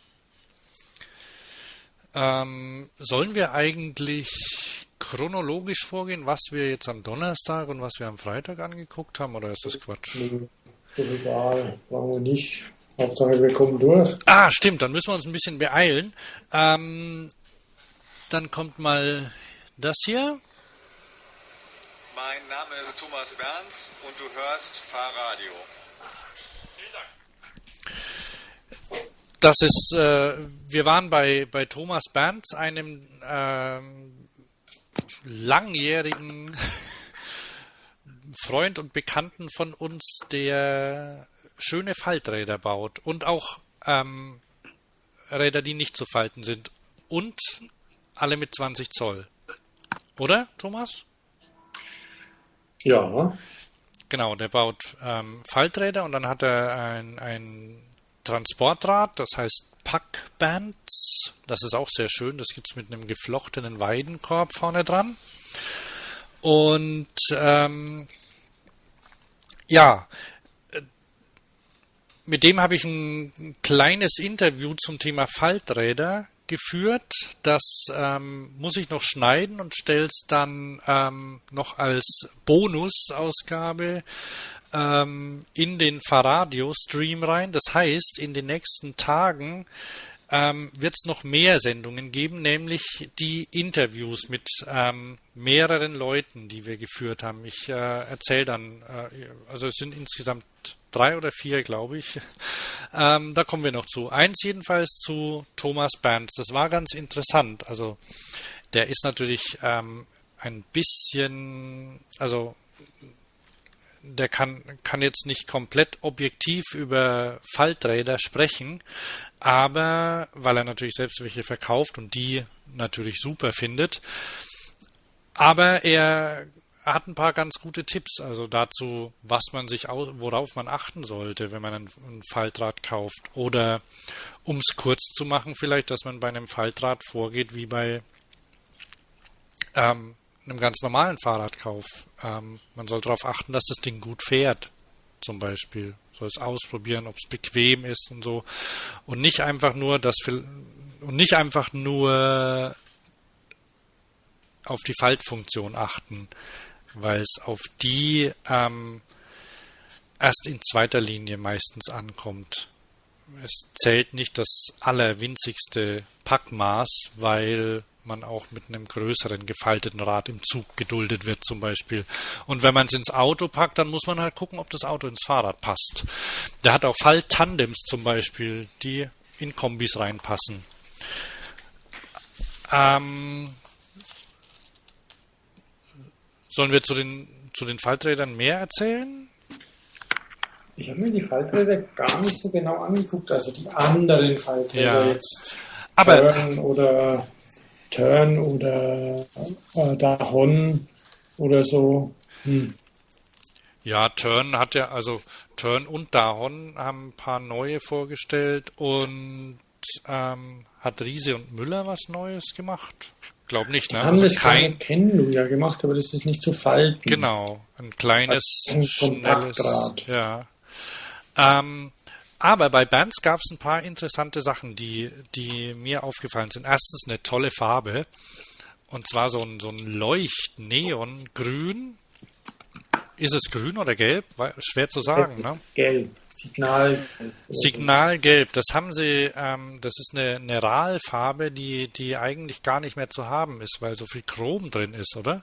Sollen wir eigentlich chronologisch vorgehen, was wir jetzt am Donnerstag und was wir am Freitag angeguckt haben, oder ist das Quatsch? So egal, brauchen wir nicht. Hauptsache wir kommen durch. Ah, stimmt, dann müssen wir uns ein bisschen beeilen. Dann kommt mal das hier. Mein Name ist Thomas Berns und du hörst Fahrradio. Das ist, wir waren bei Thomas Berns, einem langjährigen Freund und Bekannten von uns, der schöne Falträder baut und auch Räder, die nicht zu falten sind und alle mit 20 Zoll. Oder, Thomas? Ja. Genau, der baut Falträder und dann hat er ein Transportrad, das heißt Packbands. Das ist auch sehr schön. Das gibt es mit einem geflochtenen Weidenkorb vorne dran. Und mit dem habe ich ein kleines Interview zum Thema Falträder geführt. Das muss ich noch schneiden und stelle es dann noch als Bonusausgabe in den Fahrradio-Stream rein. Das heißt, in den nächsten Tagen wird es noch mehr Sendungen geben, nämlich die Interviews mit mehreren Leuten, die wir geführt haben. Ich erzähle dann, also es sind insgesamt 3 oder 4, glaube ich. Da kommen wir noch zu. Eins jedenfalls zu Thomas Berns. Das war ganz interessant. Also der ist natürlich ein bisschen, also der kann jetzt nicht komplett objektiv über Falträder sprechen, aber weil er natürlich selbst welche verkauft und die natürlich super findet. Aber er hat ein paar ganz gute Tipps, also dazu, worauf man achten sollte, wenn man ein Faltrad kauft. Oder um es kurz zu machen, vielleicht, dass man bei einem Faltrad vorgeht wie bei einem ganz normalen Fahrradkauf. Man soll darauf achten, dass das Ding gut fährt, zum Beispiel. Soll es ausprobieren, ob es bequem ist und so. Und nicht einfach nur auf die Faltfunktion achten, weil es auf die erst in zweiter Linie meistens ankommt. Es zählt nicht das allerwinzigste Packmaß, weil man auch mit einem größeren gefalteten Rad im Zug geduldet wird zum Beispiel. Und wenn man es ins Auto packt, dann muss man halt gucken, ob das Auto ins Fahrrad passt. Der hat auch Falttandems zum Beispiel, die in Kombis reinpassen. Sollen wir zu den Falträdern mehr erzählen? Ich habe mir die Falträder gar nicht so genau angeguckt, also die anderen Falträder jetzt. Aber Tern oder Dahon oder so. Ja, Tern und Dahon haben ein paar neue vorgestellt und hat Riese und Müller was Neues gemacht? Glaub nicht, ne? Die haben das kleine Kennung ja gemacht, aber das ist nicht zu falten. Genau, ein kleines, schnelles. Ja. Aber bei Berns gab es ein paar interessante Sachen, die mir aufgefallen sind. Erstens eine tolle Farbe. Und zwar so ein Leucht-Neon-Grün. Ist es grün oder gelb? Schwer zu sagen, ne? Gelb. Signalgelb. Das haben sie, das ist eine RAL-Farbe, die eigentlich gar nicht mehr zu haben ist, weil so viel Chrom drin ist, oder?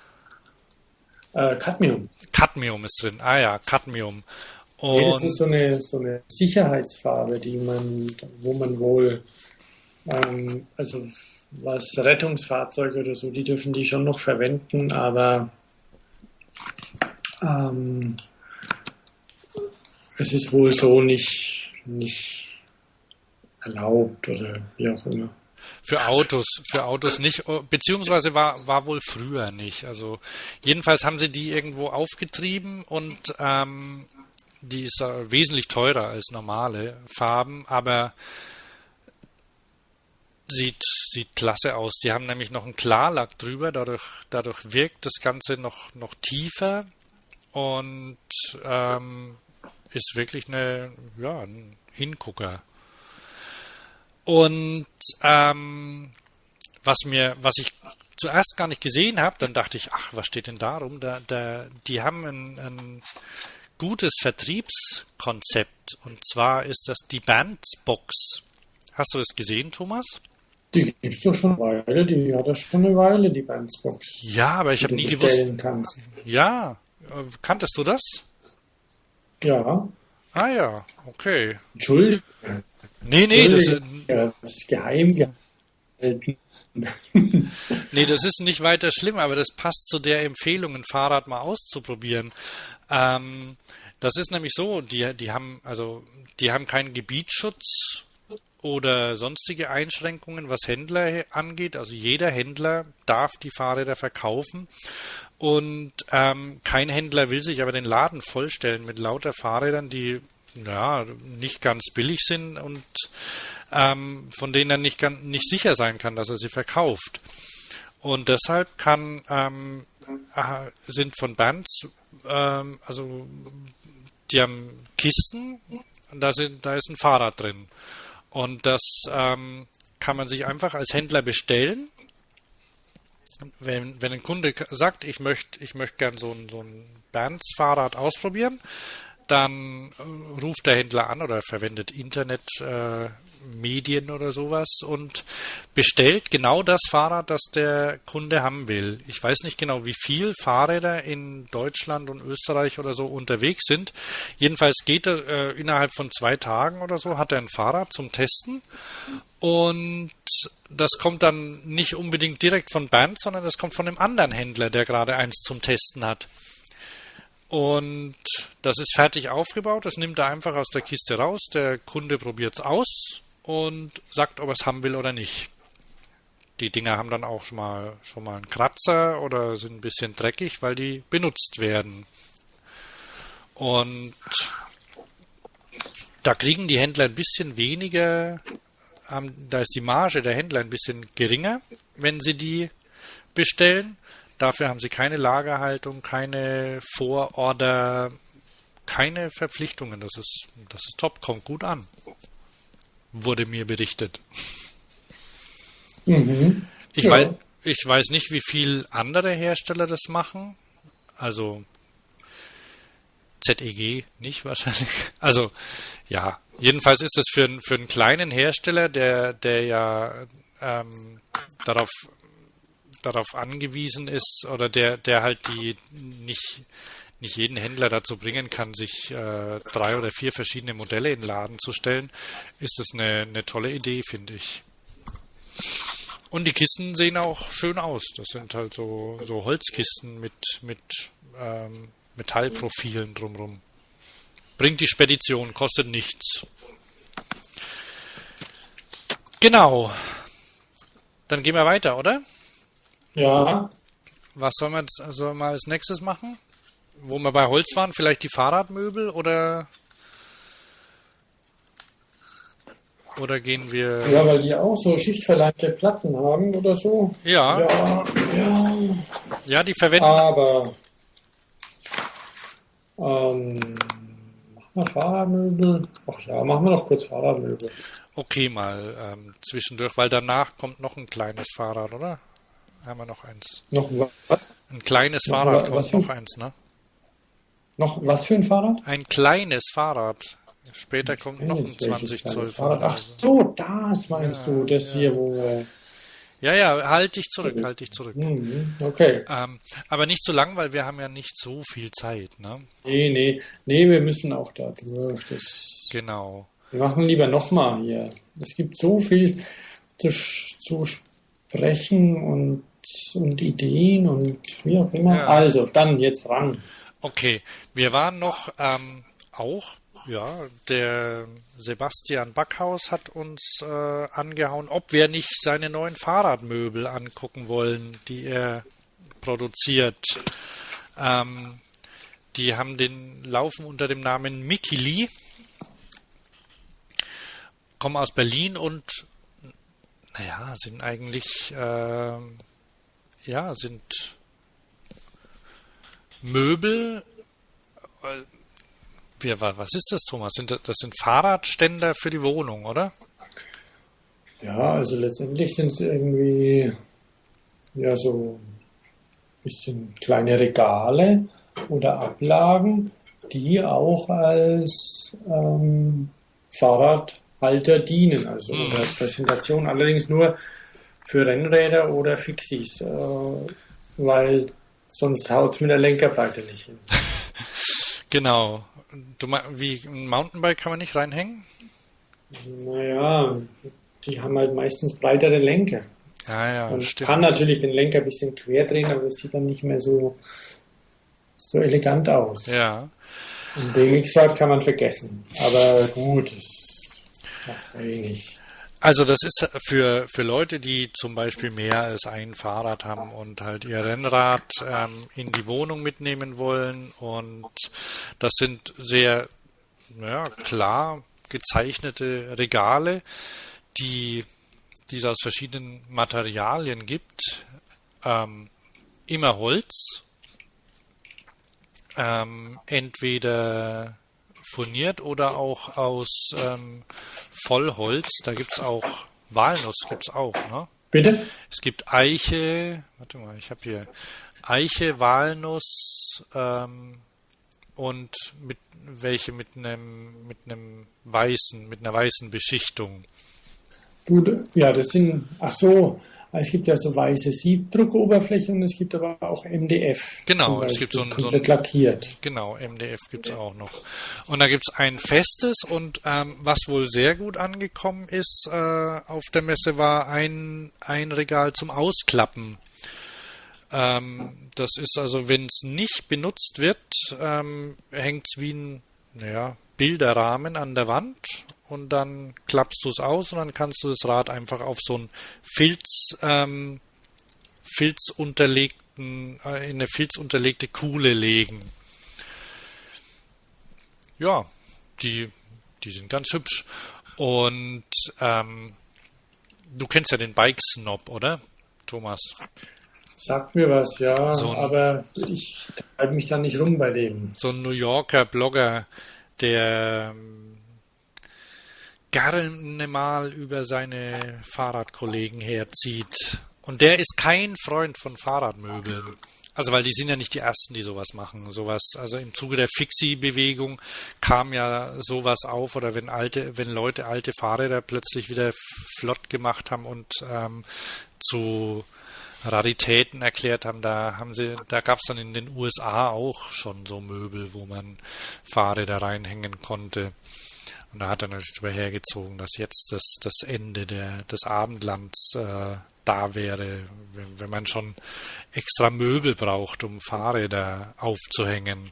Cadmium. Cadmium ist drin. Ah ja, Cadmium. Und das ist so eine Sicherheitsfarbe, wo man wohl, also was Rettungsfahrzeuge oder so, die dürfen die schon noch verwenden, aber es ist wohl so nicht erlaubt oder wie auch immer. Für Autos nicht, beziehungsweise war wohl früher nicht. Also jedenfalls haben sie die irgendwo aufgetrieben und die ist wesentlich teurer als normale Farben, aber sieht klasse aus. Die haben nämlich noch einen Klarlack drüber, dadurch wirkt das Ganze noch tiefer und ist wirklich ein Hingucker. Und was ich zuerst gar nicht gesehen habe, dann dachte ich, ach, was steht denn da rum? Die haben ein gutes Vertriebskonzept und zwar ist das die Berns-Box. Hast du das gesehen, Thomas? Die gibt es doch schon eine Weile, die hat ja schon eine Weile, die Berns-Box. Ja, aber ich habe nie gewusst. Kannst. Ja, kanntest du das? Ja. Ah ja, okay. Entschuldigung. Nee, das ist geheim gehalten. Nee, das ist nicht weiter schlimm, aber das passt zu der Empfehlung, ein Fahrrad mal auszuprobieren. Das ist nämlich so, die haben keinen Gebietsschutz oder sonstige Einschränkungen, was Händler angeht. Also jeder Händler darf die Fahrräder verkaufen und kein Händler will sich aber den Laden vollstellen mit lauter Fahrrädern, die nicht ganz billig sind und von denen er nicht sicher sein kann, dass er sie verkauft. Und deshalb sind von Bands, die haben Kisten, und da ist ein Fahrrad drin. Und das kann man sich einfach als Händler bestellen. Wenn ein Kunde sagt, ich möchte gern so ein Bands-Fahrrad ausprobieren, dann ruft der Händler an oder verwendet Internetmedien oder sowas und bestellt genau das Fahrrad, das der Kunde haben will. Ich weiß nicht genau, wie viel Fahrräder in Deutschland und Österreich oder so unterwegs sind. Jedenfalls geht er innerhalb von 2 Tagen oder so, hat er ein Fahrrad zum Testen und das kommt dann nicht unbedingt direkt von Bernd, sondern das kommt von einem anderen Händler, der gerade eins zum Testen hat. Und das ist fertig aufgebaut, das nimmt er einfach aus der Kiste raus, der Kunde probiert es aus und sagt, ob er es haben will oder nicht. Die Dinger haben dann auch schon mal einen Kratzer oder sind ein bisschen dreckig, weil die benutzt werden. Und da kriegen die Händler ein bisschen weniger, da ist die Marge der Händler ein bisschen geringer, wenn sie die bestellen. Dafür haben sie keine Lagerhaltung, keine Vororder, keine Verpflichtungen. Das ist top, kommt gut an. Wurde mir berichtet. Mhm. Ich weiß nicht, wie viel andere Hersteller das machen. Also ZEG nicht wahrscheinlich. Also ja, jedenfalls ist das für einen kleinen Hersteller, der ja darauf angewiesen ist oder der halt nicht jeden Händler dazu bringen kann, sich 3 oder 4 verschiedene Modelle in den Laden zu stellen, ist das eine tolle Idee, finde ich. Und die Kisten sehen auch schön aus. Das sind halt so Holzkisten mit Metallprofilen drumrum. Bringt die Spedition, kostet nichts. Genau. Dann gehen wir weiter, oder? Ja. Was sollen wir mal als nächstes machen? Wo wir bei Holz waren, vielleicht die Fahrradmöbel oder gehen wir... Ja, weil die auch so schichtverleimte Platten haben oder so. Ja. Ja, die verwenden... Aber machen wir Fahrradmöbel? Ach ja, machen wir noch kurz Fahrradmöbel. Okay, mal zwischendurch, weil danach kommt noch ein kleines Fahrrad, oder? Haben wir noch eins. Noch was? Ein kleines Fahrrad kommt noch eins, ne? Noch was für ein Fahrrad? Ein kleines Fahrrad. Später kommt noch ein 20 Zoll Fahrrad. Ach so, das meinst du, das hier, wo... Ja, halt dich zurück. Okay. Aber nicht so lang, weil wir haben ja nicht so viel Zeit, ne? Nee, wir müssen auch da durch. Genau. Wir machen lieber nochmal hier. Es gibt so viel zu sprechen und Ideen und wie auch immer. Ja. Also, dann jetzt ran. Okay, wir waren noch der Sebastian Backhaus hat uns angehauen, ob wir nicht seine neuen Fahrradmöbel angucken wollen, die er produziert. Die laufen unter dem Namen Mikili, kommen aus Berlin und sind eigentlich sind Möbel. Was ist das, Thomas? Das sind Fahrradständer für die Wohnung, oder? Ja, also letztendlich sind es irgendwie so ein bisschen kleine Regale oder Ablagen, die auch als Fahrradhalter dienen. Also als Präsentation allerdings nur für Rennräder oder Fixies, weil sonst haut es mit der Lenkerbreite nicht hin. Genau. Wie ein Mountainbike kann man nicht reinhängen? Naja, die haben halt meistens breitere Lenker. Ja, Man stimmt. kann natürlich den Lenker ein bisschen quer drehen, aber das sieht dann nicht mehr so elegant aus. Ja. Und BMX-Rad kann man vergessen. Aber gut, es macht wenig. Also das ist für Leute, die zum Beispiel mehr als ein Fahrrad haben und halt ihr Rennrad in die Wohnung mitnehmen wollen. Und das sind sehr klar gezeichnete Regale, die es aus verschiedenen Materialien gibt. Immer Holz, entweder furniert oder auch aus Vollholz. Da gibt es auch Walnuss, gibt's auch, ne? Bitte? Es gibt Eiche, warte mal, ich habe hier Eiche, Walnuss und mit einer weißen Beschichtung. Gut, ja, das sind, ach so, es gibt ja so weiße Siebdruckoberflächen und es gibt aber auch MDF. Genau, zum es gibt Beispiel, so komplett lackiert. Genau, MDF gibt es auch noch. Und da gibt es ein festes und was wohl sehr gut angekommen ist auf der Messe, war ein Regal zum Ausklappen. Das ist also, wenn es nicht benutzt wird, hängt es wie ein Bilderrahmen an der Wand und dann klappst du es aus und dann kannst du das Rad einfach auf so ein in eine filzunterlegte Kuhle legen. Ja, die sind ganz hübsch. Und du kennst ja den Bike Snob, oder, Thomas? Sagt mir was, ja, aber ich treibe mich da nicht rum bei dem. So ein New Yorker Blogger, der gerne mal über seine Fahrradkollegen herzieht. Und der ist kein Freund von Fahrradmöbeln. Also, weil die sind ja nicht die Ersten, die sowas machen. Also im Zuge der Fixie-Bewegung kam ja sowas auf, oder wenn Leute alte Fahrräder plötzlich wieder flott gemacht haben und zu Raritäten erklärt haben, da gab es dann in den USA auch schon so Möbel, wo man Fahrräder reinhängen konnte. Und da hat er natürlich drüber hergezogen, dass jetzt das Ende des Abendlands da wäre, wenn man schon extra Möbel braucht, um Fahrräder aufzuhängen.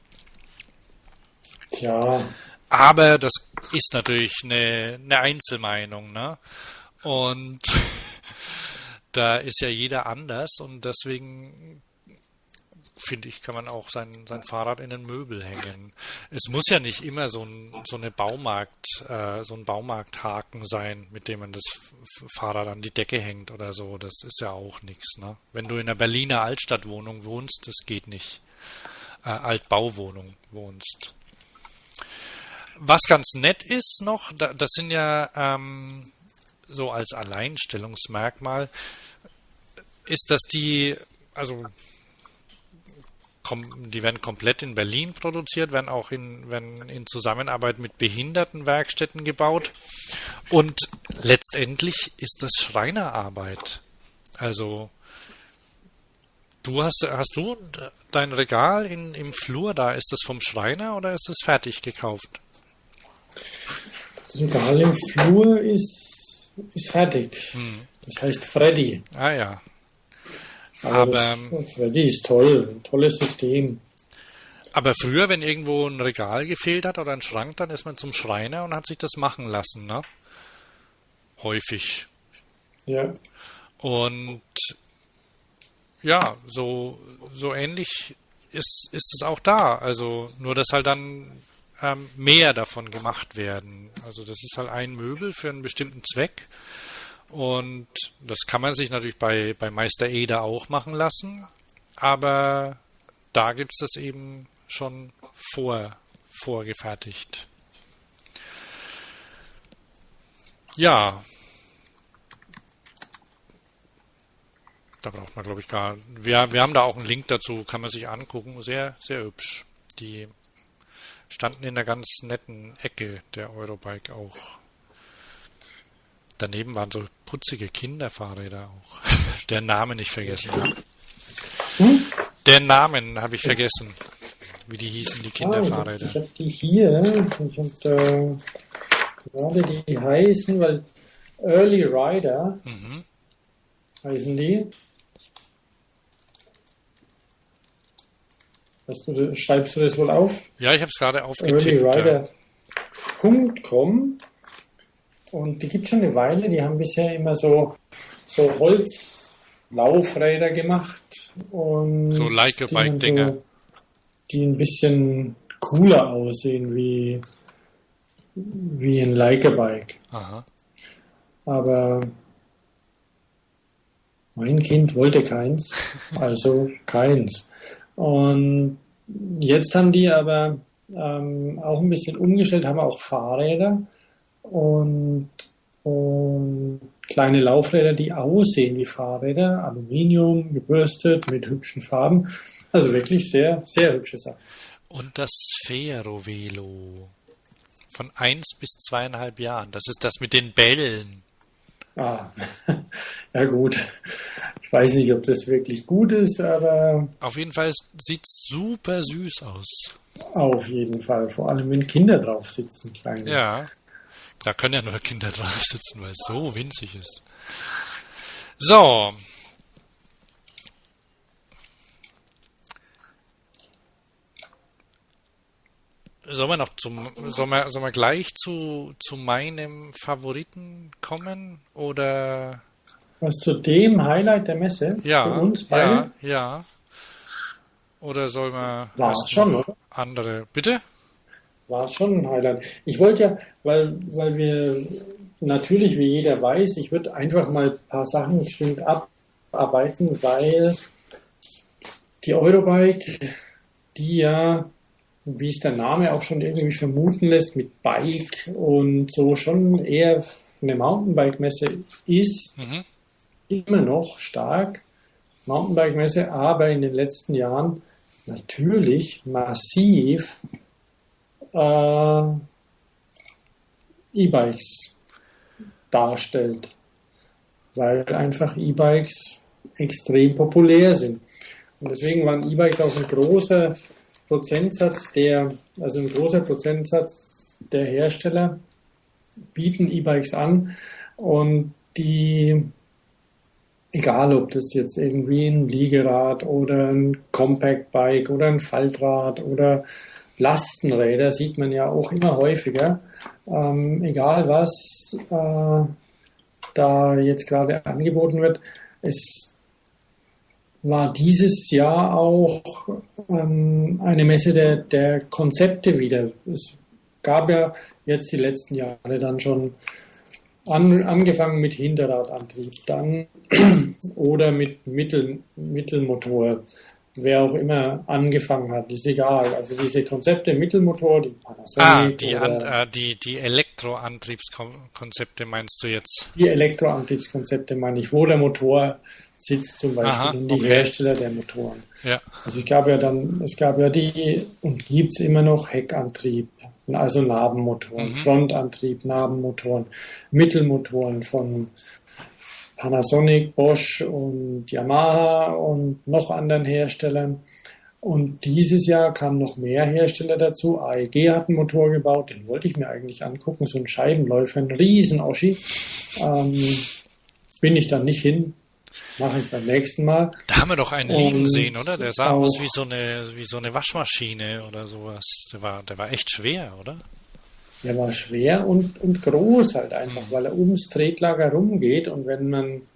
Tja. Aber das ist natürlich eine Einzelmeinung, ne? Und da ist ja jeder anders und deswegen finde ich, kann man auch sein Fahrrad in ein Möbel hängen. Es muss ja nicht immer so ein Baumarkthaken sein, mit dem man das Fahrrad an die Decke hängt oder so. Das ist ja auch nichts, ne? Wenn du in einer Berliner Altstadtwohnung wohnst, das geht nicht. Altbauwohnung wohnst. Was ganz nett ist noch, das sind ja so als Alleinstellungsmerkmal, ist, dass die werden komplett in Berlin produziert, werden auch in Zusammenarbeit mit Behindertenwerkstätten gebaut. Und letztendlich ist das Schreinerarbeit. Also hast du dein Regal im Flur da, ist das vom Schreiner oder ist das fertig gekauft? Das Regal im Flur ist fertig. Das heißt Freddy. Ah ja. Aber Freddy ist toll, ein tolles System. Aber früher, wenn irgendwo ein Regal gefehlt hat oder ein Schrank, dann ist man zum Schreiner und hat sich das machen lassen, ne? Häufig. Ja. Und ja, so ähnlich ist es auch da. Also nur, dass halt dann mehr davon gemacht werden. Also das ist halt ein Möbel für einen bestimmten Zweck. Und das kann man sich natürlich bei Meister Eder auch machen lassen. Aber da gibt es das eben schon vorgefertigt. Ja. Da braucht man, glaube ich, gar. Wir haben da auch einen Link dazu, kann man sich angucken. Sehr, sehr hübsch. Die standen in einer ganz netten Ecke der Eurobike auch. Daneben waren so putzige Kinderfahrräder auch. Der Name nicht vergessen. Den Namen habe ich vergessen. Wie die hießen, die Kinderfahrräder. Ich habe die hier. Ich habe gerade, die heißen, weil Early Rider heißen die. Schreibst du das wohl auf? Ja, ich habe es gerade aufgetippt. Earlyrider.com und die gibt es schon eine Weile. Die haben bisher immer so Holzlaufräder gemacht. Und so Like-a-Bike-Dinger. So, die ein bisschen cooler aussehen wie ein Like-a-Bike. Aha. Aber mein Kind wollte keins, also keins. Und jetzt haben die aber auch ein bisschen umgestellt, haben auch Fahrräder und kleine Laufräder, die aussehen wie Fahrräder, Aluminium, gebürstet, mit hübschen Farben. Also wirklich sehr, sehr hübsche Sachen. Und das Sphero-Velo von 1 bis 2,5 Jahren. Das ist das mit den Bällen. Ah, ja gut. Ich weiß nicht, ob das wirklich gut ist, aber... Auf jeden Fall sieht es super süß aus. Auf jeden Fall. Vor allem, wenn Kinder drauf sitzen, kleine. Ja, da können ja nur Kinder drauf sitzen, weil es so winzig ist. So. Sollen wir gleich zu meinem Favoriten kommen? Oder? Was zu dem Highlight der Messe? Ja, für uns beide? ja. Oder soll man War es schon, oder? Andere? Bitte? War es schon ein Highlight. Ich wollte ja, weil wir natürlich, wie jeder weiß, ich würde einfach mal ein paar Sachen bestimmt abarbeiten, weil die Eurobike, die ja, wie es der Name auch schon irgendwie vermuten lässt, mit Bike und so schon eher eine Mountainbike-Messe ist, immer noch stark Mountainbike-Messe, aber in den letzten Jahren natürlich massiv E-Bikes darstellt, weil einfach E-Bikes extrem populär sind. Und deswegen waren E-Bikes auch ein großer Prozentsatz der Hersteller bieten E-Bikes an und die, egal ob das jetzt irgendwie ein Liegerad oder ein Compact Bike oder ein Faltrad oder Lastenräder sieht man ja auch immer häufiger. Egal was da jetzt gerade angeboten wird, es war dieses Jahr auch eine Messe der Konzepte wieder. Es gab ja jetzt die letzten Jahre dann schon angefangen mit Hinterradantrieb, dann oder mit Mittelmotor. Wer auch immer angefangen hat, ist egal. Also diese Konzepte, Mittelmotor, die Panasonic. Die Elektroantriebskonzepte meinst du jetzt? Die Elektroantriebskonzepte meine ich, wo der Motor sitzt zum Beispiel und die Hersteller der Motoren. Ja. Also es gab ja die und gibt es immer noch Heckantrieb, also Nabenmotoren, Frontantrieb, Nabenmotoren, Mittelmotoren von Panasonic, Bosch und Yamaha und noch anderen Herstellern. Und dieses Jahr kamen noch mehr Hersteller dazu. AEG hat einen Motor gebaut, den wollte ich mir eigentlich angucken, so ein Scheibenläufer, ein Riesen-Oschi. Bin ich dann nicht hin, mache ich beim nächsten Mal. Da haben wir doch einen liegen sehen, oder? Der sah aus wie so eine Waschmaschine oder sowas. Der war echt schwer, oder? Der war schwer und groß halt einfach, weil er ums Tretlager rumgeht und wenn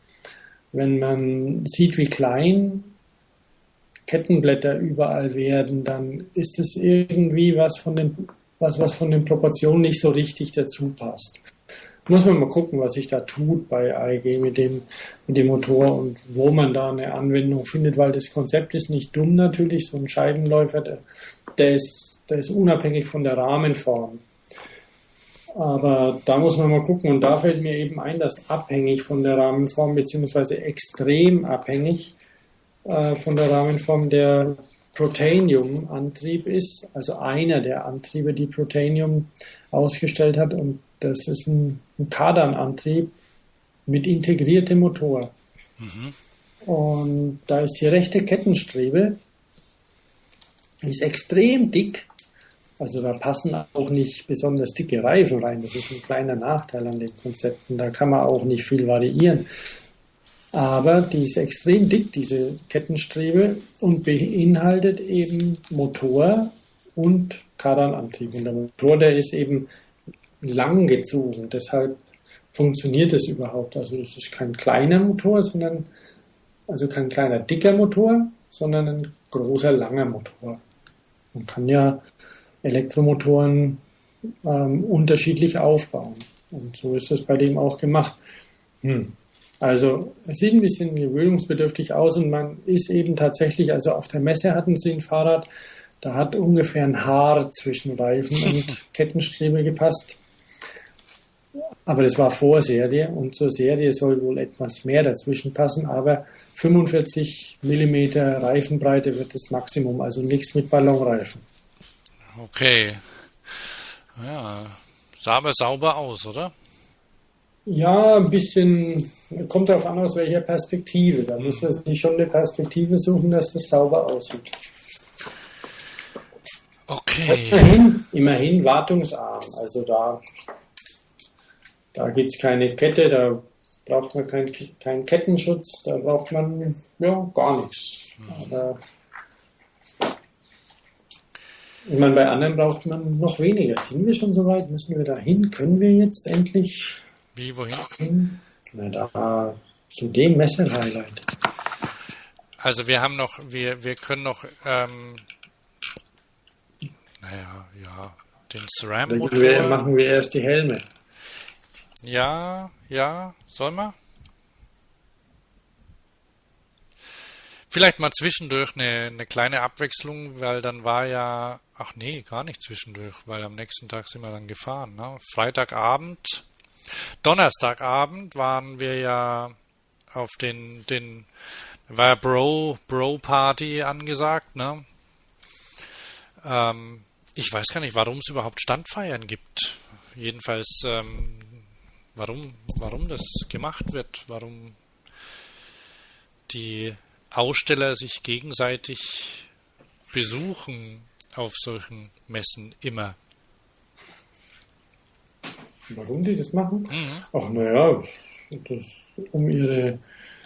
man sieht, wie klein Kettenblätter überall werden, dann ist es irgendwie was von den Proportionen nicht so richtig dazu passt. Muss man mal gucken, was sich da tut bei AEG mit dem Motor und wo man da eine Anwendung findet, weil das Konzept ist nicht dumm natürlich, so ein Scheibenläufer, der ist unabhängig von der Rahmenform. Aber da muss man mal gucken und da fällt mir eben ein, dass abhängig von der Rahmenform beziehungsweise extrem abhängig von der Rahmenform der Protanium-Antrieb ist, also einer der Antriebe, die Protanium ausgestellt hat und das ist ein Kardan-Antrieb mit integriertem Motor. Und da ist die rechte Kettenstrebe, die ist extrem dick Also da passen auch nicht besonders dicke Reifen rein. Das ist ein kleiner Nachteil an den Konzepten. Da kann man auch nicht viel variieren. Aber die ist extrem dick, diese Kettenstrebe, und beinhaltet eben Motor und Kardanantrieb. Und der Motor, der ist eben lang gezogen. Deshalb funktioniert es überhaupt. Also das ist kein kleiner Motor, also kein kleiner dicker Motor, sondern ein großer, langer Motor. Man kann ja Elektromotoren unterschiedlich aufbauen. Und so ist es bei dem auch gemacht. Also es sieht ein bisschen gewöhnungsbedürftig aus und man ist eben tatsächlich, also auf der Messe hatten sie ein Fahrrad, da hat ungefähr ein Haar zwischen Reifen und Kettenstrebe gepasst. Aber das war Vorserie und zur Serie soll wohl etwas mehr dazwischen passen, aber 45 mm Reifenbreite wird das Maximum, also nichts mit Ballonreifen. Okay. Ja, sah aber sauber aus, oder? Ja, ein bisschen, kommt darauf an, aus welcher Perspektive. Da muss man sich schon eine Perspektive suchen, dass das sauber aussieht. Okay. Immerhin wartungsarm. Also da gibt es keine Kette, da braucht man keinen Kettenschutz, da braucht man ja gar nichts. Aber ich meine, bei anderen braucht man noch weniger. Sind wir schon so weit? Müssen wir da hin? Können wir jetzt endlich? Wie, wohin? Na, da zu dem Messer-Highlight. Also wir können noch, den SRAM-Motor. Machen wir erst die Helme. Ja, sollen wir? Vielleicht mal zwischendurch eine kleine Abwechslung, weil dann war ja, ach nee, gar nicht zwischendurch, weil am nächsten Tag sind wir dann gefahren. Ne? Donnerstagabend waren wir ja auf war ja Bro-Party angesagt, ne? Ich weiß gar nicht, warum es überhaupt Standfeiern gibt. Jedenfalls, warum das gemacht wird, warum die Aussteller sich gegenseitig besuchen auf solchen Messen immer. Warum die das machen? Ach naja, um ihre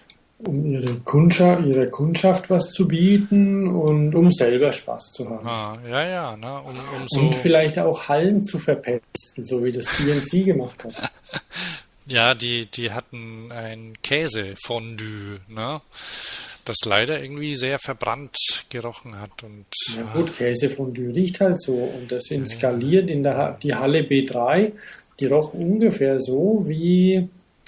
Kundschaft was zu bieten und um selber Spaß zu haben. Ne? Und vielleicht auch Hallen zu verpesten, so wie das DNC gemacht hat. Ja, die hatten ein Käsefondue, ne? Das leider irgendwie sehr verbrannt gerochen hat. Und, ja gut, Käsefondue riecht halt so und das skaliert in die Halle B3, die roch ungefähr so wie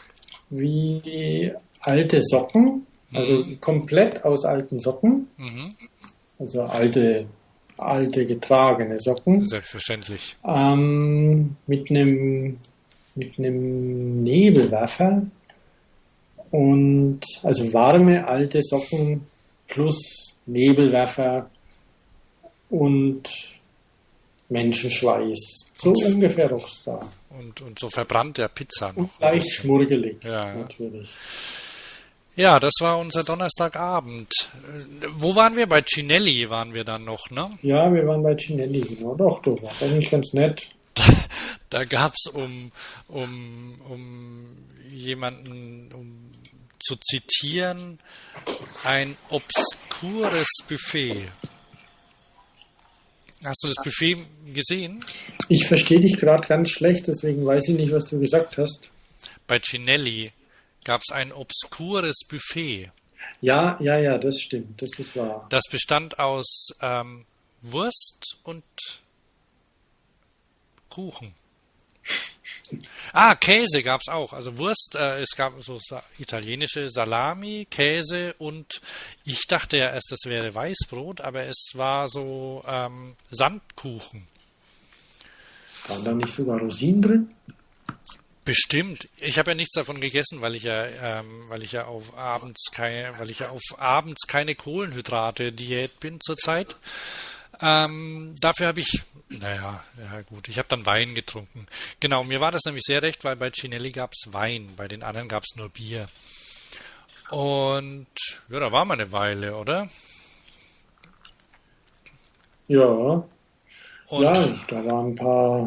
alte Socken, also komplett aus alten Socken, also alte getragene Socken. Selbstverständlich. Mit einem Nebelwerfer und also warme alte Socken plus Nebelwerfer und Menschenschweiß. So ungefähr roch's da. Und so verbrannt der Pizza noch. Und leicht schmurgelig, ja. Natürlich. Ja, das war unser Donnerstagabend. Wo waren wir? Bei Cinelli waren wir dann noch, ne? Ja, wir waren bei Cinelli, genau. Doch, du warst eigentlich ganz nett. Da gab's um jemanden zu zitieren, ein obskures Buffet. Hast du das Buffet gesehen? Ich verstehe dich gerade ganz schlecht, deswegen weiß ich nicht, was du gesagt hast. Bei Cinelli gab es ein obskures Buffet. Ja, das stimmt, das ist wahr. Das bestand aus Wurst und Kuchen. Käse gab es auch. Also Wurst, es gab so italienische Salami, Käse und ich dachte ja erst, das wäre Weißbrot, aber es war so Sandkuchen. Waren da nicht sogar Rosinen drin? Bestimmt. Ich habe ja nichts davon gegessen, weil ich ja auf abends keine Kohlenhydrate-Diät bin zurzeit. Dafür habe ich, ich habe dann Wein getrunken. Genau, mir war das nämlich sehr recht, weil bei Cinelli gab es Wein, bei den anderen gab es nur Bier. Und ja, da war man eine Weile, oder? Ja. Und ja, da waren ein paar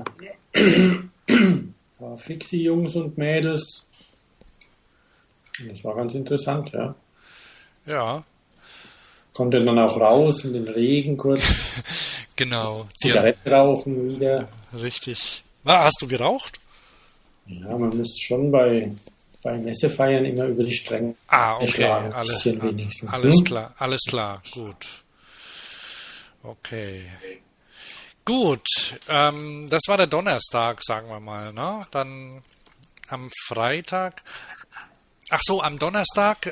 Fixie-Jungs und Mädels. Das war ganz interessant, ja. ja, Konnte dann auch raus in den Regen kurz genau. Zigaretten rauchen wieder. Richtig. Hast du geraucht? Ja, man muss schon bei Messefeiern immer über die Stränge Okay. schlagen. Ein bisschen wenigstens. Alles klar. Gut. Okay. Gut. Das war der Donnerstag, sagen wir mal, ne? Dann am Freitag. Ach so, am Donnerstag,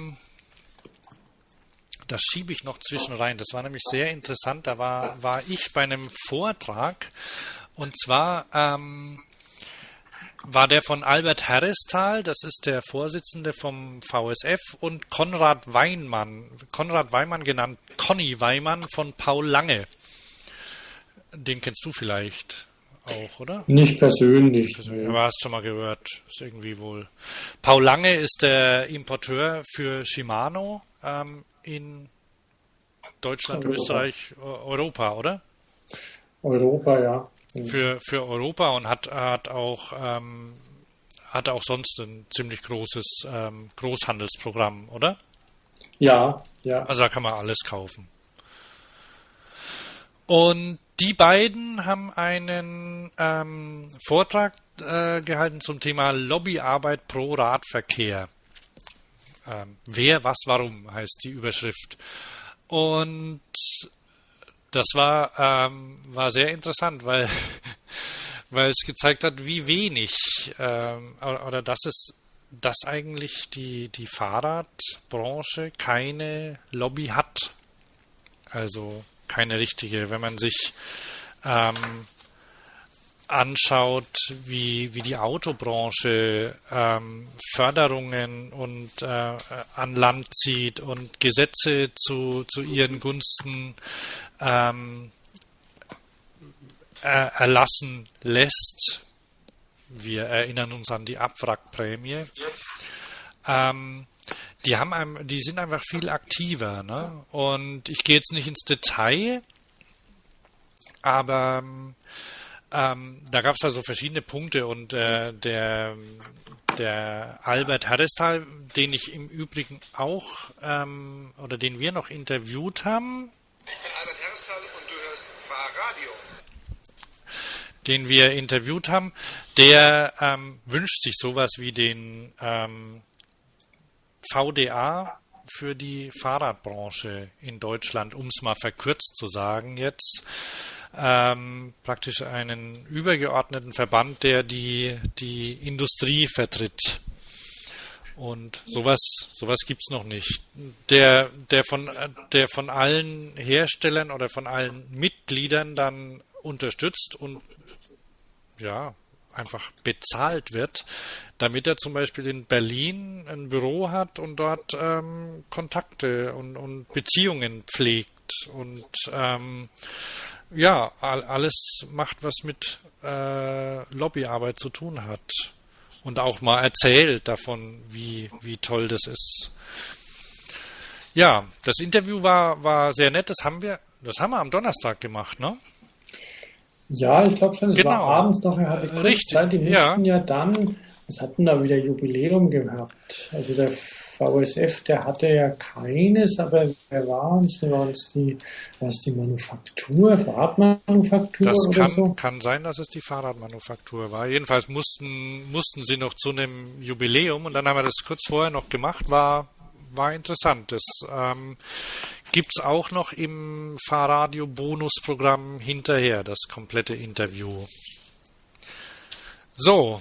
das schiebe ich noch zwischen rein. Das war nämlich sehr interessant. Da war ich bei einem Vortrag. Und zwar war der von Albert Herresthal, das ist der Vorsitzende vom VSF, und Konrad Weinmann genannt Conny Weimann von Paul Lange. Den kennst du vielleicht auch, oder? Nicht persönlich. Aber hast schon mal gehört. Ist irgendwie wohl. Paul Lange ist der Importeur für Shimano in Deutschland, Österreich, Europa, oder? Europa, ja. Für Europa und hat auch sonst ein ziemlich großes Großhandelsprogramm, oder? Ja. Also da kann man alles kaufen. Und die beiden haben einen Vortrag gehalten zum Thema Lobbyarbeit pro Radverkehr. Wer, was, warum heißt die Überschrift. Und das war sehr interessant, weil es gezeigt hat, wie wenig oder dass eigentlich die Fahrradbranche keine Lobby hat. Also keine richtige. Wenn man sich anschaut, wie die Autobranche Förderungen und an Land zieht und Gesetze zu ihren Gunsten erlassen lässt. Wir erinnern uns an die Abwrackprämie. Die sind einfach viel aktiver, ne? Und ich gehe jetzt nicht ins Detail, aber da gab es also verschiedene Punkte und der Albert Herresthal, den ich im Übrigen auch oder den wir noch interviewt haben. Ich bin Albert Herresthal und du hörst Fahrradio. Den wir interviewt haben, der wünscht sich sowas wie den VDA für die Fahrradbranche in Deutschland, um es mal verkürzt zu sagen jetzt. Praktisch einen übergeordneten Verband, der die Industrie vertritt. Und sowas gibt's noch nicht. Der von allen Herstellern oder von allen Mitgliedern dann unterstützt und ja, einfach bezahlt wird, damit er zum Beispiel in Berlin ein Büro hat und dort Kontakte und Beziehungen pflegt und ja, alles macht, was mit Lobbyarbeit zu tun hat. Und auch mal erzählt davon, wie toll das ist. Ja, das Interview war sehr nett. Das haben wir am Donnerstag gemacht, ne? Ja, ich glaube schon, es Genau. war abends noch, er hatte kurz Zeit, die mussten ja dann, es hatten da wieder Jubiläum gehabt. Also der VSF, der hatte ja keines, aber wer waren es? War es die Manufaktur, Fahrradmanufaktur oder so? Das kann sein, dass es die Fahrradmanufaktur war. Jedenfalls mussten sie noch zu einem Jubiläum und dann haben wir das kurz vorher noch gemacht, war interessant. Das gibt es auch noch im Fahrradio-Bonusprogramm hinterher, das komplette Interview. So,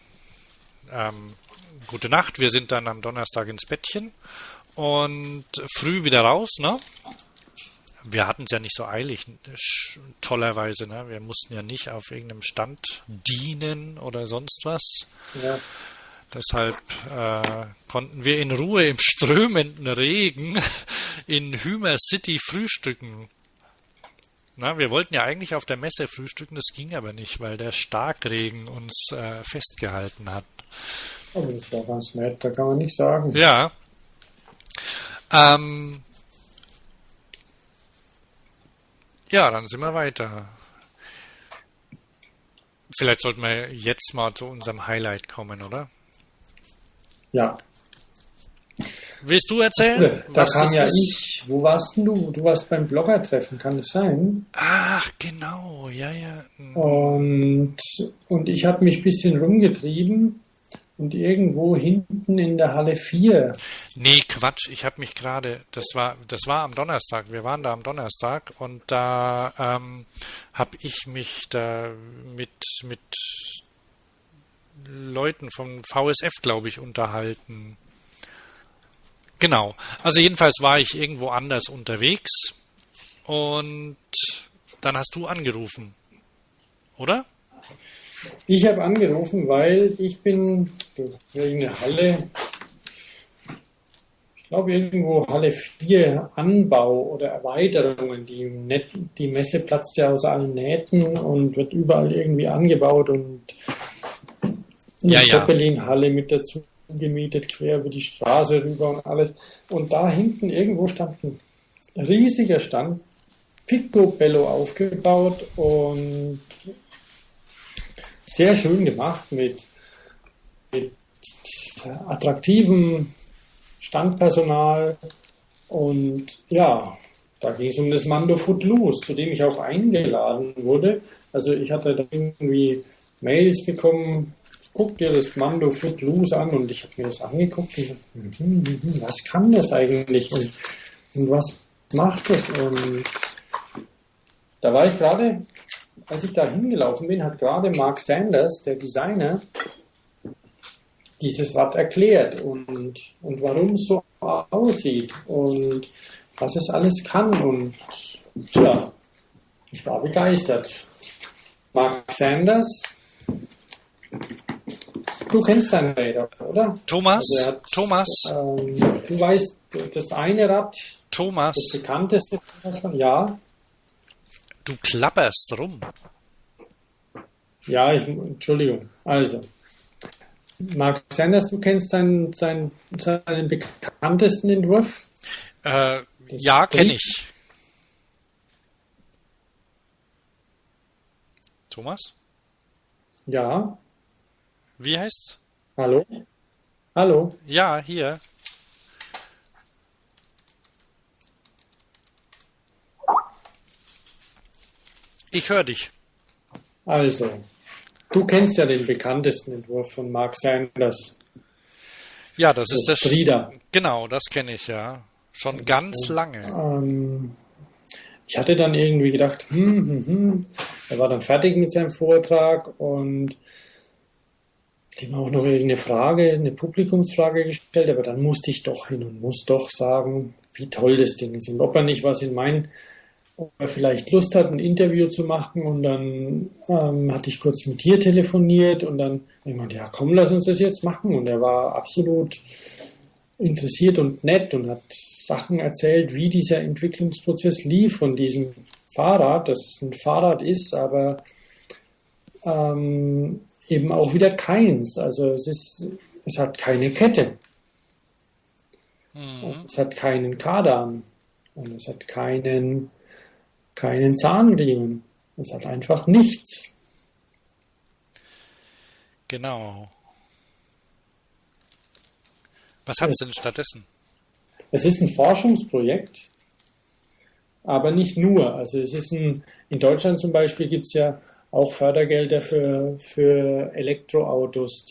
gute Nacht, wir sind dann am Donnerstag ins Bettchen und früh wieder raus, ne? Wir hatten es ja nicht so eilig, tollerweise, ne? Wir mussten ja nicht auf irgendeinem Stand dienen oder sonst was. Ja. Deshalb konnten wir in Ruhe im strömenden Regen in Hümer City frühstücken. Na, wir wollten ja eigentlich auf der Messe frühstücken, das ging aber nicht, weil der Starkregen uns festgehalten hat. Aber das war ganz nett, da kann man nicht sagen. Ja. Ja, dann sind wir weiter. Vielleicht sollten wir jetzt mal zu unserem Highlight kommen, oder? Ja. Willst du erzählen, Da was kam das ja ist? ich. Wo warst denn du? Du warst beim Blogger-Treffen, kann das sein? Ach, genau, ja, ja. Und ich habe mich ein bisschen rumgetrieben und irgendwo hinten in der Halle 4. Nee, Quatsch, ich habe mich gerade, das war am Donnerstag, wir waren da am Donnerstag und da habe ich mich da mit Leuten vom VSF, glaube ich, unterhalten. Genau, also jedenfalls war ich irgendwo anders unterwegs und dann hast du angerufen, oder? Ich habe angerufen, weil ich bin wegen der Halle, ich glaube irgendwo Halle 4 Anbau oder Erweiterungen. Die Messe platzt ja aus allen Nähten und wird überall irgendwie angebaut und eine Ja, ja. Zeppelin-Halle mit dazu gemietet, quer über die Straße rüber und alles. Und da hinten irgendwo stand ein riesiger Stand, picobello aufgebaut und sehr schön gemacht mit attraktivem Standpersonal. Und ja, da ging es um das Mando Footloose, zu dem ich auch eingeladen wurde. Also ich hatte da irgendwie Mails bekommen, guck dir das Mando Footloose an, und ich habe mir das angeguckt und dachte, was kann das eigentlich und was macht das? Und da war ich gerade, als ich da hingelaufen bin, hat gerade Mark Sanders, der Designer, dieses Rad erklärt und warum es so aussieht und was es alles kann. Und tja, ich war begeistert. Mark Sanders, du kennst seine Räder, oder? Thomas, Also Thomas, du weißt, das eine Rad, Thomas, das bekannteste schon, ja. du klapperst rum. Ja, Entschuldigung. Also, Mark Sanders, du kennst seinen bekanntesten Entwurf? Ja, kenne ich. Thomas? Ja. Wie heißt's? Hallo? Hallo? Ja, hier. Ich höre dich. Also, du kennst ja den bekanntesten Entwurf von Mark Sanders. Ja, das ist das. Strida. Genau, das kenne ich ja. Schon ganz lange. Ich hatte dann irgendwie gedacht, er war dann fertig mit seinem Vortrag und dem auch noch irgendeine Frage, eine Publikumsfrage gestellt, aber dann musste ich doch hin und muss doch sagen, wie toll das Ding ist und ob er nicht was ob er vielleicht Lust hat, ein Interview zu machen. Und dann hatte ich kurz mit dir telefoniert und dann jemand, ja komm, lass uns das jetzt machen. Und er war absolut interessiert und nett und hat Sachen erzählt, wie dieser Entwicklungsprozess lief von diesem Fahrrad, das ein Fahrrad ist, aber eben auch wieder keins. Also es hat keine Kette. Es hat keinen Kardan und es hat keinen Zahnriemen. Es hat einfach nichts. Genau. Was hat es denn stattdessen? Es ist ein Forschungsprojekt, aber nicht nur. Also es ist in Deutschland zum Beispiel gibt es ja auch Fördergelder für Elektroautos,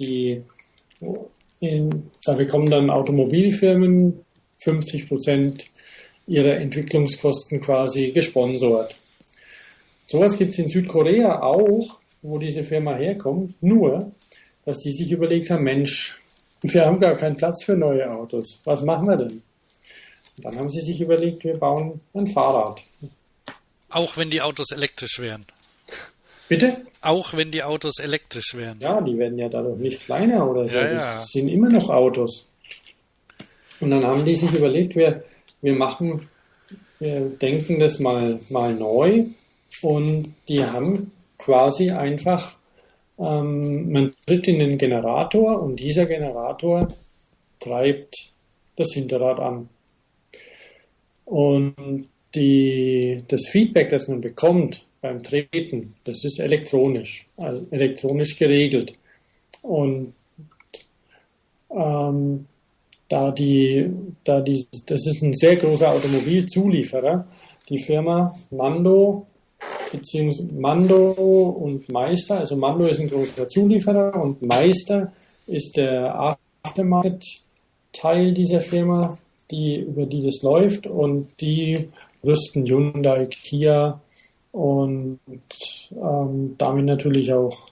da bekommen dann Automobilfirmen 50% ihrer Entwicklungskosten quasi gesponsert. Sowas gibt es in Südkorea auch, wo diese Firma herkommt, nur, dass die sich überlegt haben, Mensch, wir haben gar keinen Platz für neue Autos. Was machen wir denn? Und dann haben sie sich überlegt, wir bauen ein Fahrrad. Auch wenn die Autos elektrisch wären. Bitte? Auch wenn die Autos elektrisch wären. Ja, die werden ja dadurch nicht kleiner oder so. Ja, Das sind immer noch Autos. Und dann haben die sich überlegt, wir denken das mal neu. Und die haben quasi einfach, man tritt in den Generator und dieser Generator treibt das Hinterrad an. Und das Feedback, das man bekommt, beim Treten. Das ist elektronisch, also elektronisch geregelt. Und das ist ein sehr großer Automobilzulieferer, die Firma Mando, beziehungsweise Mando und Meister. Also Mando ist ein großer Zulieferer und Meister ist der Aftermarket-Teil dieser Firma, über die das läuft, und die rüsten Hyundai, Kia und damit natürlich auch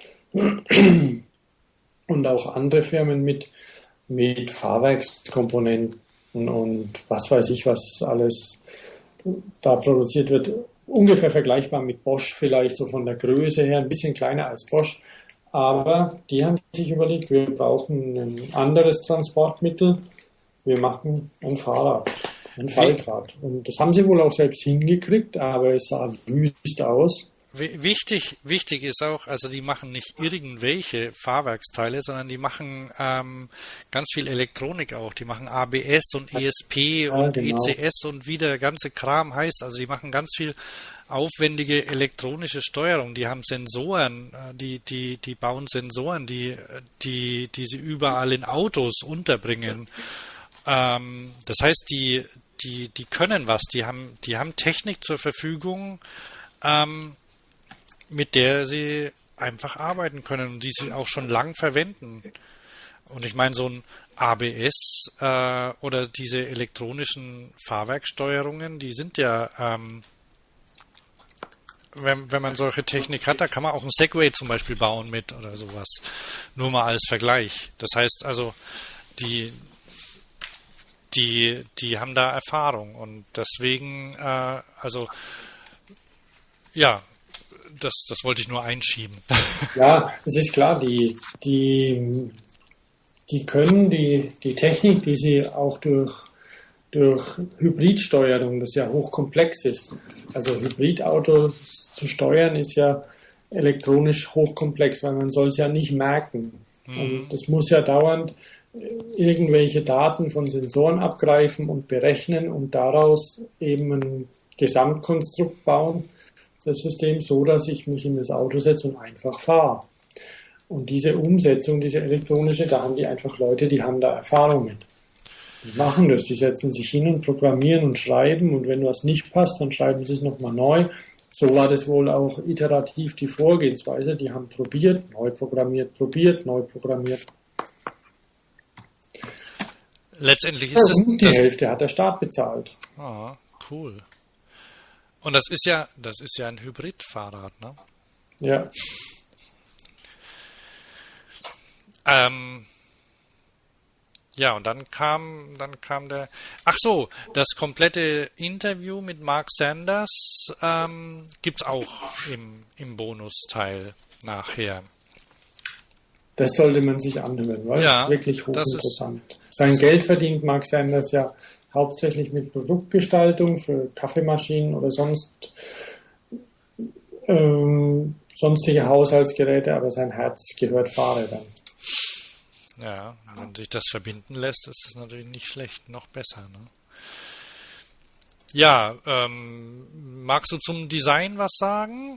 und auch andere Firmen mit Fahrwerkskomponenten und was weiß ich, was alles da produziert wird. Ungefähr vergleichbar mit Bosch, vielleicht so von der Größe her, ein bisschen kleiner als Bosch. Aber die haben sich überlegt, wir brauchen ein anderes Transportmittel. Wir machen ein Fahrrad, ein Faltrad. Und das haben sie wohl auch selbst hingekriegt, aber es sah wüst aus. Wichtig ist auch, also die machen nicht irgendwelche Fahrwerksteile, sondern die machen ganz viel Elektronik auch. Die machen ABS und ESP und genau. ECS und wie der ganze Kram heißt. Also die machen ganz viel aufwendige elektronische Steuerung. Die haben Sensoren, die bauen Sensoren, die sie überall in Autos unterbringen. Das heißt, die können was. Die haben Technik zur Verfügung, mit der sie einfach arbeiten können und die sie auch schon lang verwenden. Und ich meine, so ein ABS oder diese elektronischen Fahrwerksteuerungen, die sind ja, wenn man solche Technik hat, da kann man auch einen Segway zum Beispiel bauen mit oder sowas. Nur mal als Vergleich. Das heißt also, die haben da Erfahrung und deswegen, das wollte ich nur einschieben. Ja, es ist klar, die können die Technik, die sie auch durch Hybridsteuerung, das ja hochkomplex ist. Also Hybridautos zu steuern ist ja elektronisch hochkomplex, weil man soll es ja nicht merken. Und das muss ja dauernd irgendwelche Daten von Sensoren abgreifen und berechnen und daraus eben ein Gesamtkonstrukt bauen, das System, so dass ich mich in das Auto setze und einfach fahre. Und diese Umsetzung, diese elektronische, da haben die einfach Leute, die haben da Erfahrung mit. Die machen das, die setzen sich hin und programmieren und schreiben, und wenn was nicht passt, dann schreiben sie es nochmal neu. So war das wohl auch iterativ die Vorgehensweise. Die haben probiert, neu programmiert, neu programmiert. Letztendlich ist die Hälfte hat der Staat bezahlt. Ah, cool. Und das ist ja ein Hybridfahrrad, ne? Ja. Ja, und dann kam das komplette Interview mit Mark Sanders gibt's auch im Bonusteil nachher. Das sollte man sich anhören, weil es ist wirklich hochinteressant. Sein Geld verdient Mark Sanders ja hauptsächlich mit Produktgestaltung für Kaffeemaschinen oder sonstige Haushaltsgeräte, aber sein Herz gehört Fahrrädern. Ja, wenn sich das verbinden lässt, ist es natürlich nicht schlecht, noch besser. Ne? Ja, magst du zum Design was sagen?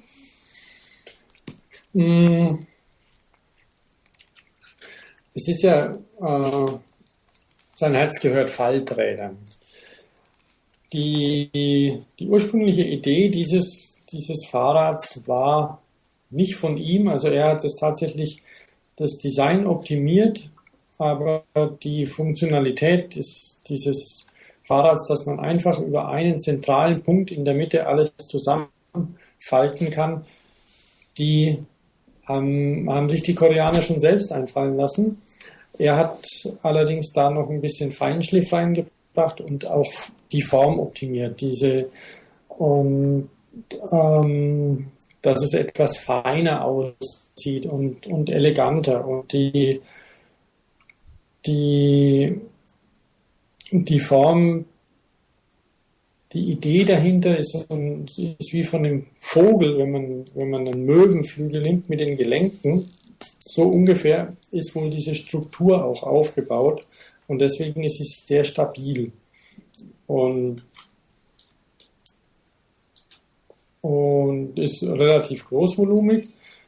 Es ist ja, sein Herz gehört Falträdern. Die ursprüngliche Idee dieses Fahrrads war nicht von ihm, also er hat es tatsächlich das Design optimiert, aber die Funktionalität dieses Fahrrads, dass man einfach über einen zentralen Punkt in der Mitte alles zusammenfalten kann, die haben sich die Koreaner schon selbst einfallen lassen. Er hat allerdings da noch ein bisschen Feinschliff reingebracht und auch die Form optimiert, dass es etwas feiner aussieht und eleganter. Und die Form, die Idee dahinter ist wie von einem Vogel, wenn man einen Möwenflügel nimmt mit den Gelenken. So ungefähr ist wohl diese Struktur auch aufgebaut, und deswegen ist sie sehr stabil. Und und ist relativ großvolumig,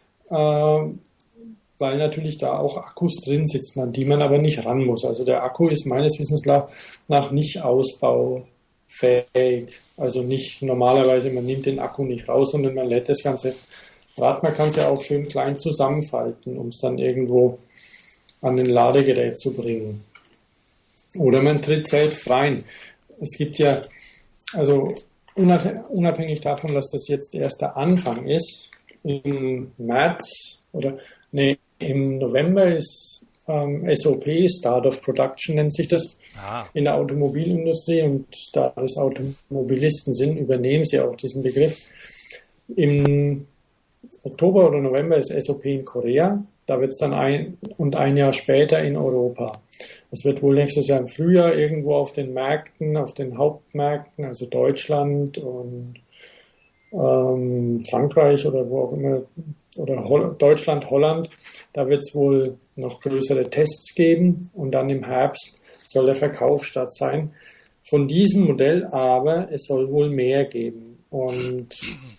weil natürlich da auch Akkus drin sitzen, an die man aber nicht ran muss. Also der Akku ist meines Wissens nach nicht ausbaufähig. Also nicht normalerweise, man nimmt den Akku nicht raus, sondern man lädt das ganze Rad. Man kann es ja auch schön klein zusammenfalten, um es dann irgendwo an ein Ladegerät zu bringen. Oder man tritt selbst rein. Es gibt ja, also unabhängig davon, dass das jetzt erst der Anfang ist, im März oder im November ist SOP, Start of Production nennt sich das, in der Automobilindustrie, und da es Automobilisten sind, übernehmen sie auch diesen Begriff. Im Oktober oder November ist SOP in Korea, da wird es dann ein Jahr später in Europa. Es wird wohl nächstes Jahr im Frühjahr irgendwo auf den Märkten, auf den Hauptmärkten, also Deutschland und Frankreich oder wo auch immer, oder Deutschland, Holland, da wird es wohl noch größere Tests geben, und dann im Herbst soll der Verkauf statt sein. Von diesem Modell aber, es soll wohl mehr geben. Und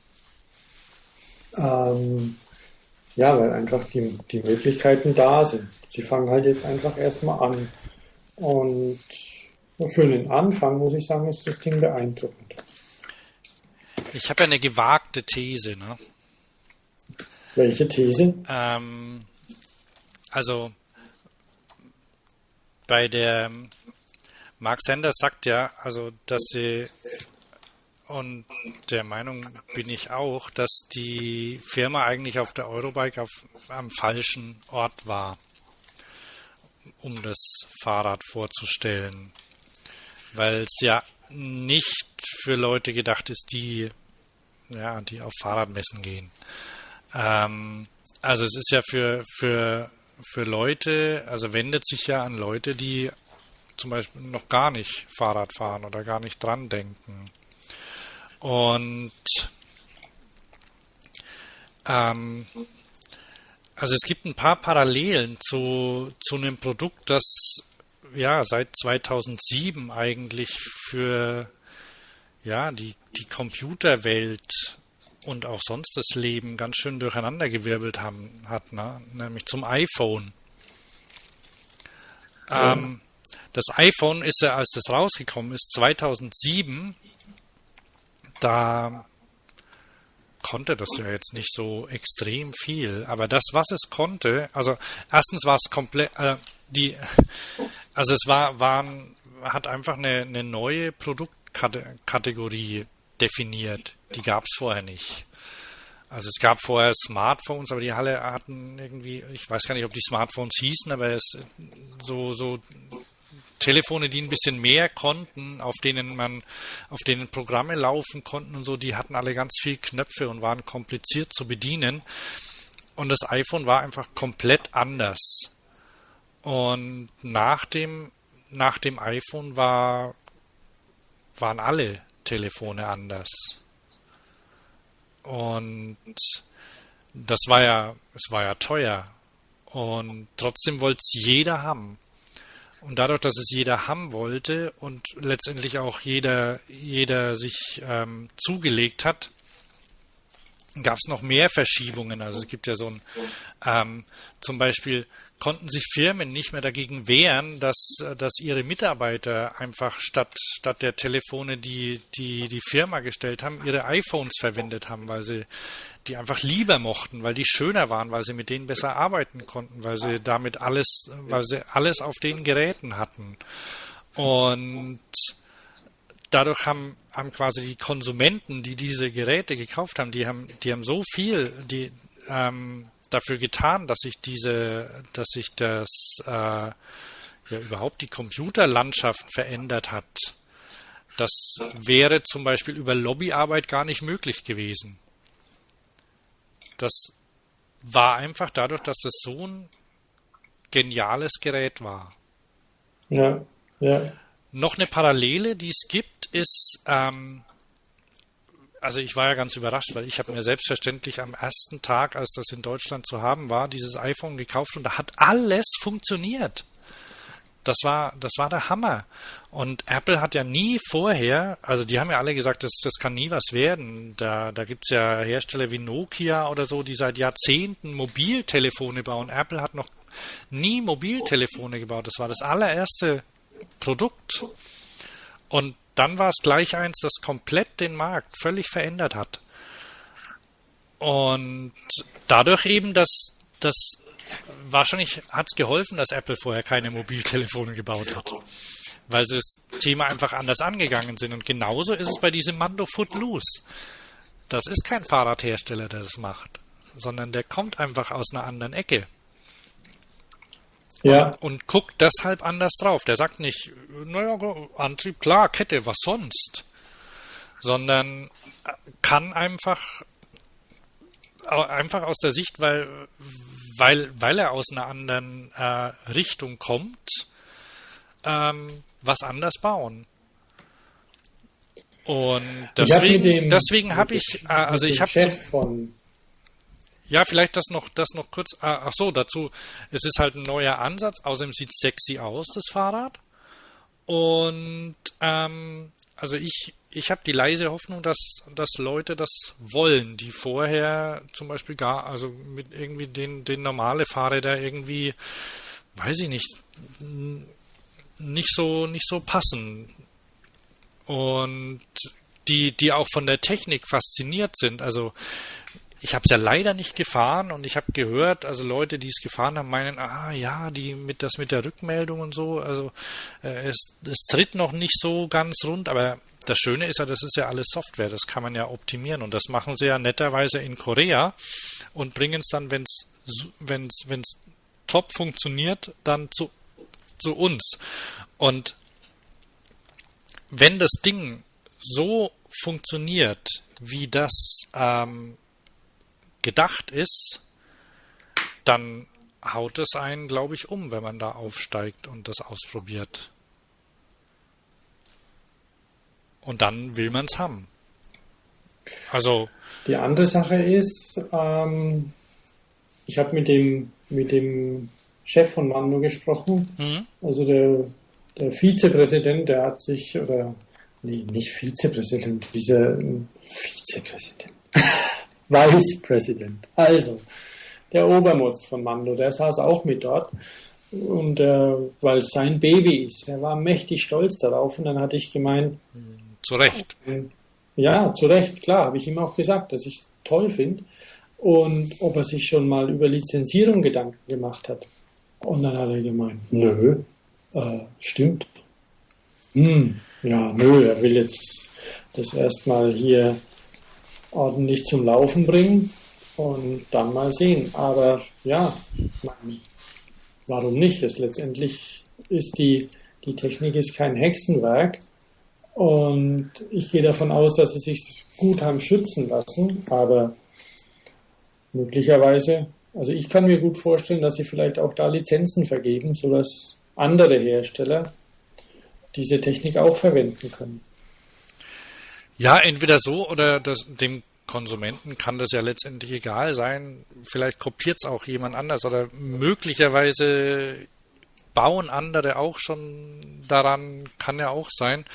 weil einfach die Möglichkeiten da sind. Sie fangen halt jetzt einfach erstmal an. Und für den Anfang, muss ich sagen, ist das Ding beeindruckend. Ich habe ja eine gewagte These, ne? Welche These? Also bei der Mark Sanders sagt ja, also dass sie, und der Meinung bin ich auch, dass die Firma eigentlich auf der Eurobike am falschen Ort war, um das Fahrrad vorzustellen, weil es ja nicht für Leute gedacht ist, die auf Fahrradmessen gehen. Also es ist ja für Leute, also wendet sich ja an Leute, die zum Beispiel noch gar nicht Fahrrad fahren oder gar nicht dran denken. Und also es gibt ein paar Parallelen zu einem Produkt, das ja seit 2007 eigentlich für die Computerwelt und auch sonst das Leben ganz schön durcheinandergewirbelt hat, ne? Nämlich zum iPhone. Das iPhone ist ja, als das rausgekommen ist, 2007, da konnte das ja jetzt nicht so extrem viel, aber das, was es konnte, also erstens war es komplett, hat einfach eine neue Produktkategorie definiert. Die gab es vorher nicht. Also es gab vorher Smartphones, aber die alle hatten irgendwie, ich weiß gar nicht, ob die Smartphones hießen, aber es so Telefone, die ein bisschen mehr konnten, auf denen Programme laufen konnten und so, die hatten alle ganz viel Knöpfe und waren kompliziert zu bedienen. Und das iPhone war einfach komplett anders. Und nach dem iPhone waren alle Telefone anders. Und es war ja teuer. Und trotzdem wollte es jeder haben. Und dadurch, dass es jeder haben wollte und letztendlich auch jeder sich zugelegt hat, gab es noch mehr Verschiebungen. Also es gibt ja so zum Beispiel konnten sich Firmen nicht mehr dagegen wehren, dass ihre Mitarbeiter einfach statt der Telefone, die Firma gestellt haben, ihre iPhones verwendet haben, weil sie die einfach lieber mochten, weil die schöner waren, weil sie mit denen besser arbeiten konnten, weil sie alles auf den Geräten hatten. Und dadurch haben quasi die Konsumenten, die diese Geräte gekauft haben, die haben so viel dafür getan, dass sich überhaupt die Computerlandschaft verändert hat. Das wäre zum Beispiel über Lobbyarbeit gar nicht möglich gewesen. Das war einfach dadurch, dass das so ein geniales Gerät war. Ja. Noch eine Parallele, die es gibt, ist, also ich war ja ganz überrascht, weil ich habe mir selbstverständlich am ersten Tag, als das in Deutschland zu haben war, dieses iPhone gekauft und da hat alles funktioniert. das war der Hammer. Und Apple hat ja nie vorher, also die haben ja alle gesagt, das kann nie was werden. Da gibt's ja Hersteller wie Nokia oder so, die seit Jahrzehnten Mobiltelefone bauen. Apple hat noch nie Mobiltelefone gebaut. Das war das allererste Produkt. Und dann war es gleich eins, das komplett den Markt völlig verändert hat. Und dadurch eben, dass wahrscheinlich hat es geholfen, dass Apple vorher keine Mobiltelefone gebaut hat, weil sie das Thema einfach anders angegangen sind. Und genauso ist es bei diesem Mando Footloose. Das ist kein Fahrradhersteller, der das macht, sondern der kommt einfach aus einer anderen Ecke. Ja. Und guckt deshalb anders drauf. Der sagt nicht, naja, Antrieb, klar, Kette, was sonst? Sondern kann einfach aus der Sicht, weil er aus einer anderen Richtung kommt, was anders bauen. Und deswegen habe ich, also ich habe ja, vielleicht das noch kurz. Ach so, dazu, es ist halt ein neuer Ansatz. Außerdem sieht es sexy aus, das Fahrrad. Und also ich habe die leise Hoffnung, dass Leute das wollen, die vorher zum Beispiel also mit irgendwie den normale Fahrräder irgendwie, weiß ich nicht so passen. Und die auch von der Technik fasziniert sind. Also ich habe es ja leider nicht gefahren und ich habe gehört, also Leute, die es gefahren haben, meinen, mit der Rückmeldung und so, also es tritt noch nicht so ganz rund, aber das Schöne ist ja, das ist ja alles Software, das kann man ja optimieren und das machen sie ja netterweise in Korea und bringen es dann, wenn's top funktioniert, dann zu uns. Und wenn das Ding so funktioniert, wie das gedacht ist, dann haut es einen, glaube ich, wenn man da aufsteigt und das ausprobiert. Und dann will man es haben. Also die andere Sache ist, ich habe mit dem Chef von Mando gesprochen, also der Vizepräsident, der hat sich, nicht Vizepräsident, dieser Vizepräsident. Vice President. Also, der Obermotz von Mando, der saß auch mit dort. Und weil es sein Baby ist, er war mächtig stolz darauf. Und dann hatte ich gemeint... Zu Recht. Ja, zu Recht, klar, habe ich ihm auch gesagt, dass ich es toll finde. Und ob er sich schon mal über Lizenzierung Gedanken gemacht hat. Und dann hat er gemeint, nö, stimmt. Ja, nö, er will jetzt das erstmal hier ordentlich zum Laufen bringen und dann mal sehen. Aber ja, warum nicht? Letztendlich ist die Technik ist kein Hexenwerk und ich gehe davon aus, dass sie sich gut haben schützen lassen, aber möglicherweise, also ich kann mir gut vorstellen, dass sie vielleicht auch da Lizenzen vergeben, sodass andere Hersteller diese Technik auch verwenden können. Ja, entweder so oder dem Konsumenten kann das ja letztendlich egal sein. Vielleicht kopiert es auch jemand anders oder möglicherweise bauen andere auch schon daran, kann ja auch sein.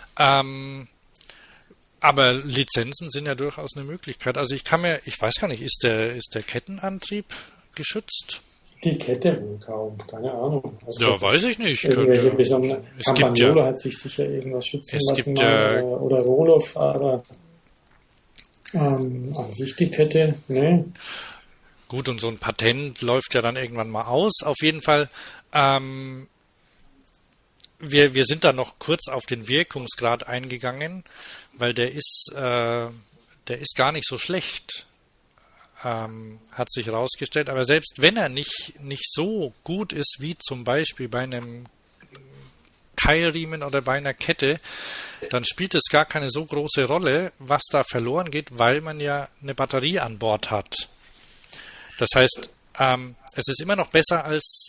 Aber Lizenzen sind ja durchaus eine Möglichkeit. Also ich weiß gar nicht, ist der Kettenantrieb geschützt? Die Kette wohl kaum, keine Ahnung. Also ja, weiß ich nicht. Irgendwelche besonderen. Campagnolo hat sich sicher irgendwas schützen lassen oder Roloff, aber an sich die Kette, ne. Gut, und so ein Patent läuft ja dann irgendwann mal aus. Auf jeden Fall, wir sind da noch kurz auf den Wirkungsgrad eingegangen, weil der ist gar nicht so schlecht. Hat sich herausgestellt, aber selbst wenn er nicht so gut ist wie zum Beispiel bei einem Keilriemen oder bei einer Kette, dann spielt es gar keine so große Rolle, was da verloren geht, weil man ja eine Batterie an Bord hat. Das heißt, es ist immer noch besser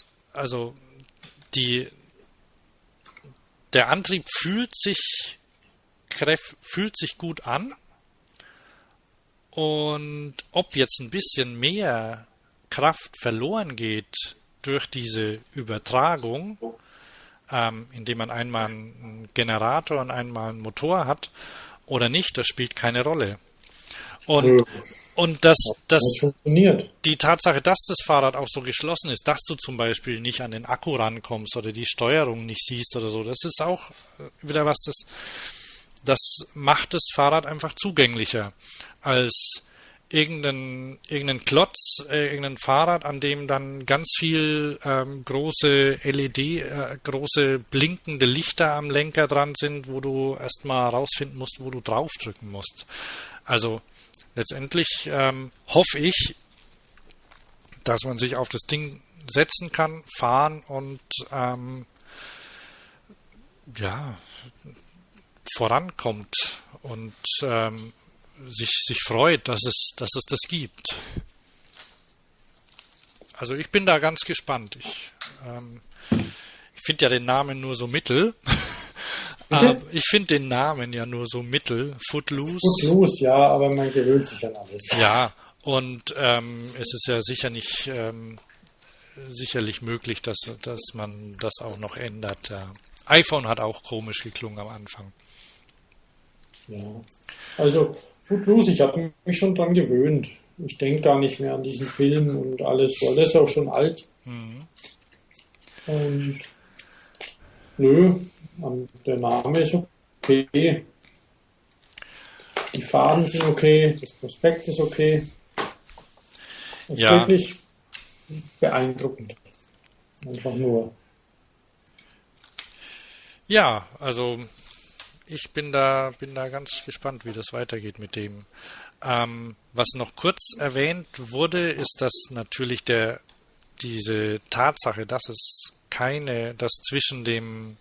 der Antrieb fühlt sich gut an. Und ob jetzt ein bisschen mehr Kraft verloren geht durch diese Übertragung, indem man einmal einen Generator und einmal einen Motor hat oder nicht, das spielt keine Rolle. Und das funktioniert. Die Tatsache, dass das Fahrrad auch so geschlossen ist, dass du zum Beispiel nicht an den Akku rankommst oder die Steuerung nicht siehst oder so, das ist auch wieder was, das macht das Fahrrad einfach zugänglicher als irgendein Klotz, irgendein Fahrrad, an dem dann ganz viel große LED, große blinkende Lichter am Lenker dran sind, wo du erstmal rausfinden musst, wo du draufdrücken musst. Also letztendlich hoffe ich, dass man sich auf das Ding setzen kann, fahren und vorankommt und sich freut, dass es das gibt. Also ich bin da ganz gespannt. Ich finde ja den Namen nur so mittel. Ich finde den Namen ja nur so mittel. Footloose. Footloose, ja, aber man gewöhnt sich an alles. Ja, und es ist ja sicherlich möglich, dass man das auch noch ändert. Ja. iPhone hat auch komisch geklungen am Anfang. Ja, also Footloose, ich habe mich schon dran gewöhnt. Ich denke gar nicht mehr an diesen Film und alles, weil das ist auch schon alt. Mhm. Und nö, der Name ist okay. Die Farben sind okay, das Prospekt ist okay. Das ist wirklich beeindruckend. Einfach nur. Ja, also ich bin da ganz gespannt, wie das weitergeht mit dem. Was noch kurz erwähnt wurde, ist, dass natürlich diese Tatsache, dass zwischen dem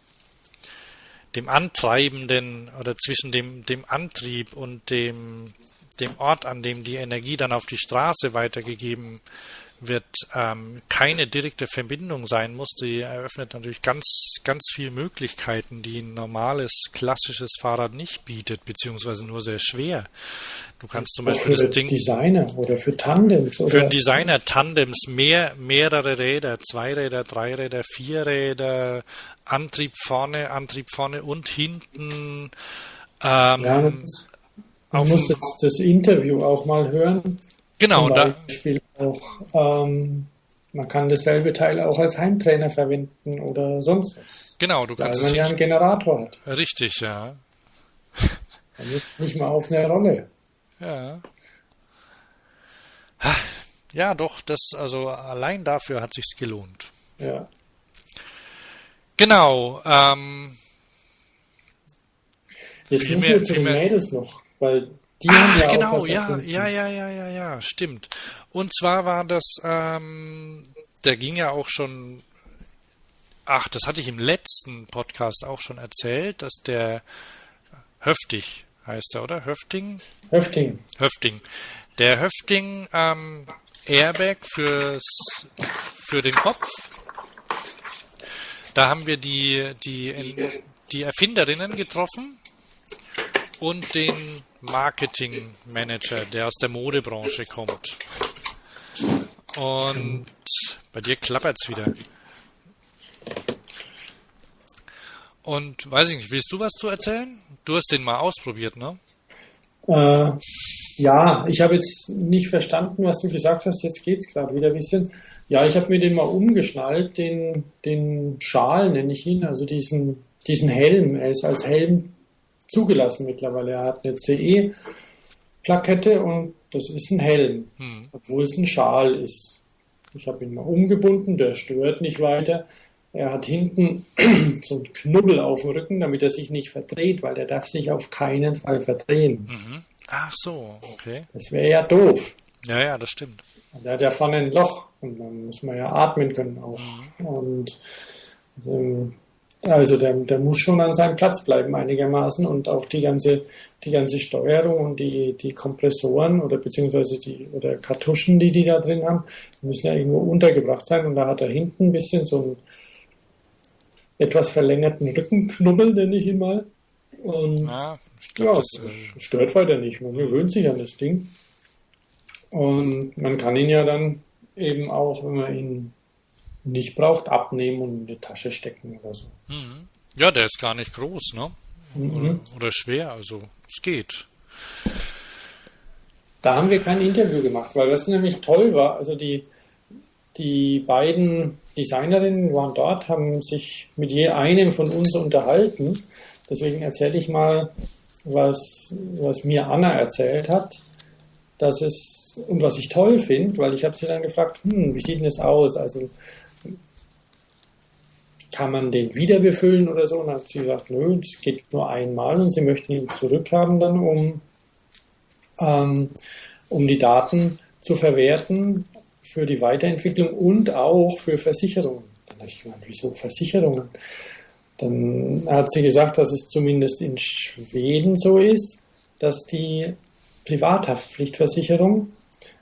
Antreibenden oder zwischen dem Antrieb und dem Ort, an dem die Energie dann auf die Straße weitergegeben wird, keine direkte Verbindung sein muss. Die eröffnet natürlich ganz, ganz viele Möglichkeiten, die ein normales, klassisches Fahrrad nicht bietet, beziehungsweise nur sehr schwer. Du kannst zum Beispiel das Ding... Designer oder für Tandems. Oder? Für einen Designer Tandems, mehrere Räder, 2 Räder, 3 Räder, 4 Räder, Antrieb vorne und hinten. Man muss jetzt das Interview auch mal hören. Genau. Zum Beispiel auch, man kann dasselbe Teil auch als Heimtrainer verwenden oder sonst was. Genau, du kannst weil man ja einen Generator hat. Richtig, ja. Man ist nicht mal auf eine Rolle. Ja. Ja, doch, also allein dafür hat sich's gelohnt. Ja. Genau. Jetzt müssen wir zu den Mädels noch, weil die haben ja genau, auch was erfunden. ja, stimmt. Und zwar war das, der ging ja auch schon, das hatte ich im letzten Podcast auch schon erzählt, dass der Höfting heißt er, oder? Höfting. Der Höfting Airbag für den Kopf. Da haben wir die Erfinderinnen getroffen und den Marketing-Manager, der aus der Modebranche kommt. Und bei dir klappert's wieder. Und weiß ich nicht, willst du was zu erzählen? Du hast den mal ausprobiert, ne? Ja, ich habe jetzt nicht verstanden, was du gesagt hast. Jetzt geht's gerade wieder ein bisschen. Ja, ich habe mir den mal umgeschnallt, den Schal nenne ich ihn, also diesen Helm. Er ist als Helm zugelassen mittlerweile. Er hat eine CE-Plakette und das ist ein Helm, obwohl es ein Schal ist. Ich habe ihn mal umgebunden, der stört nicht weiter. Er hat hinten so einen Knubbel auf dem Rücken, damit er sich nicht verdreht, weil der darf sich auf keinen Fall verdrehen. Mhm. Ach so, okay. Das wäre ja doof. Ja, das stimmt. Der hat ja vorne ein Loch und dann muss man ja atmen können auch. Und also der muss schon an seinem Platz bleiben einigermaßen und auch die ganze Steuerung und die Kompressoren oder beziehungsweise oder Kartuschen, die da drin haben, müssen ja irgendwo untergebracht sein und da hat er hinten ein bisschen so einen etwas verlängerten Rückenknubbel, nenne ich ihn mal. Und ich glaub, das stört weiter nicht. Man gewöhnt sich an das Ding. Und man kann ihn ja dann eben auch, wenn man ihn nicht braucht, abnehmen und in die Tasche stecken oder so. Ja, der ist gar nicht groß, ne? Mhm. Oder schwer, also es geht. Da haben wir kein Interview gemacht, weil das nämlich toll war. Also die beiden Designerinnen waren dort, haben sich mit je einem von uns unterhalten. Deswegen erzähle ich mal, was mir Anna erzählt hat, und was ich toll finde, weil ich habe sie dann gefragt, wie sieht denn das aus? Also kann man den wieder befüllen oder so? Und dann hat sie gesagt, nö, das geht nur einmal und sie möchten ihn zurückhaben dann, um die Daten zu verwerten für die Weiterentwicklung und auch für Versicherungen. Dann habe ich gemeint, wieso Versicherungen? Dann hat sie gesagt, dass es zumindest in Schweden so ist, dass die Privathaftpflichtversicherung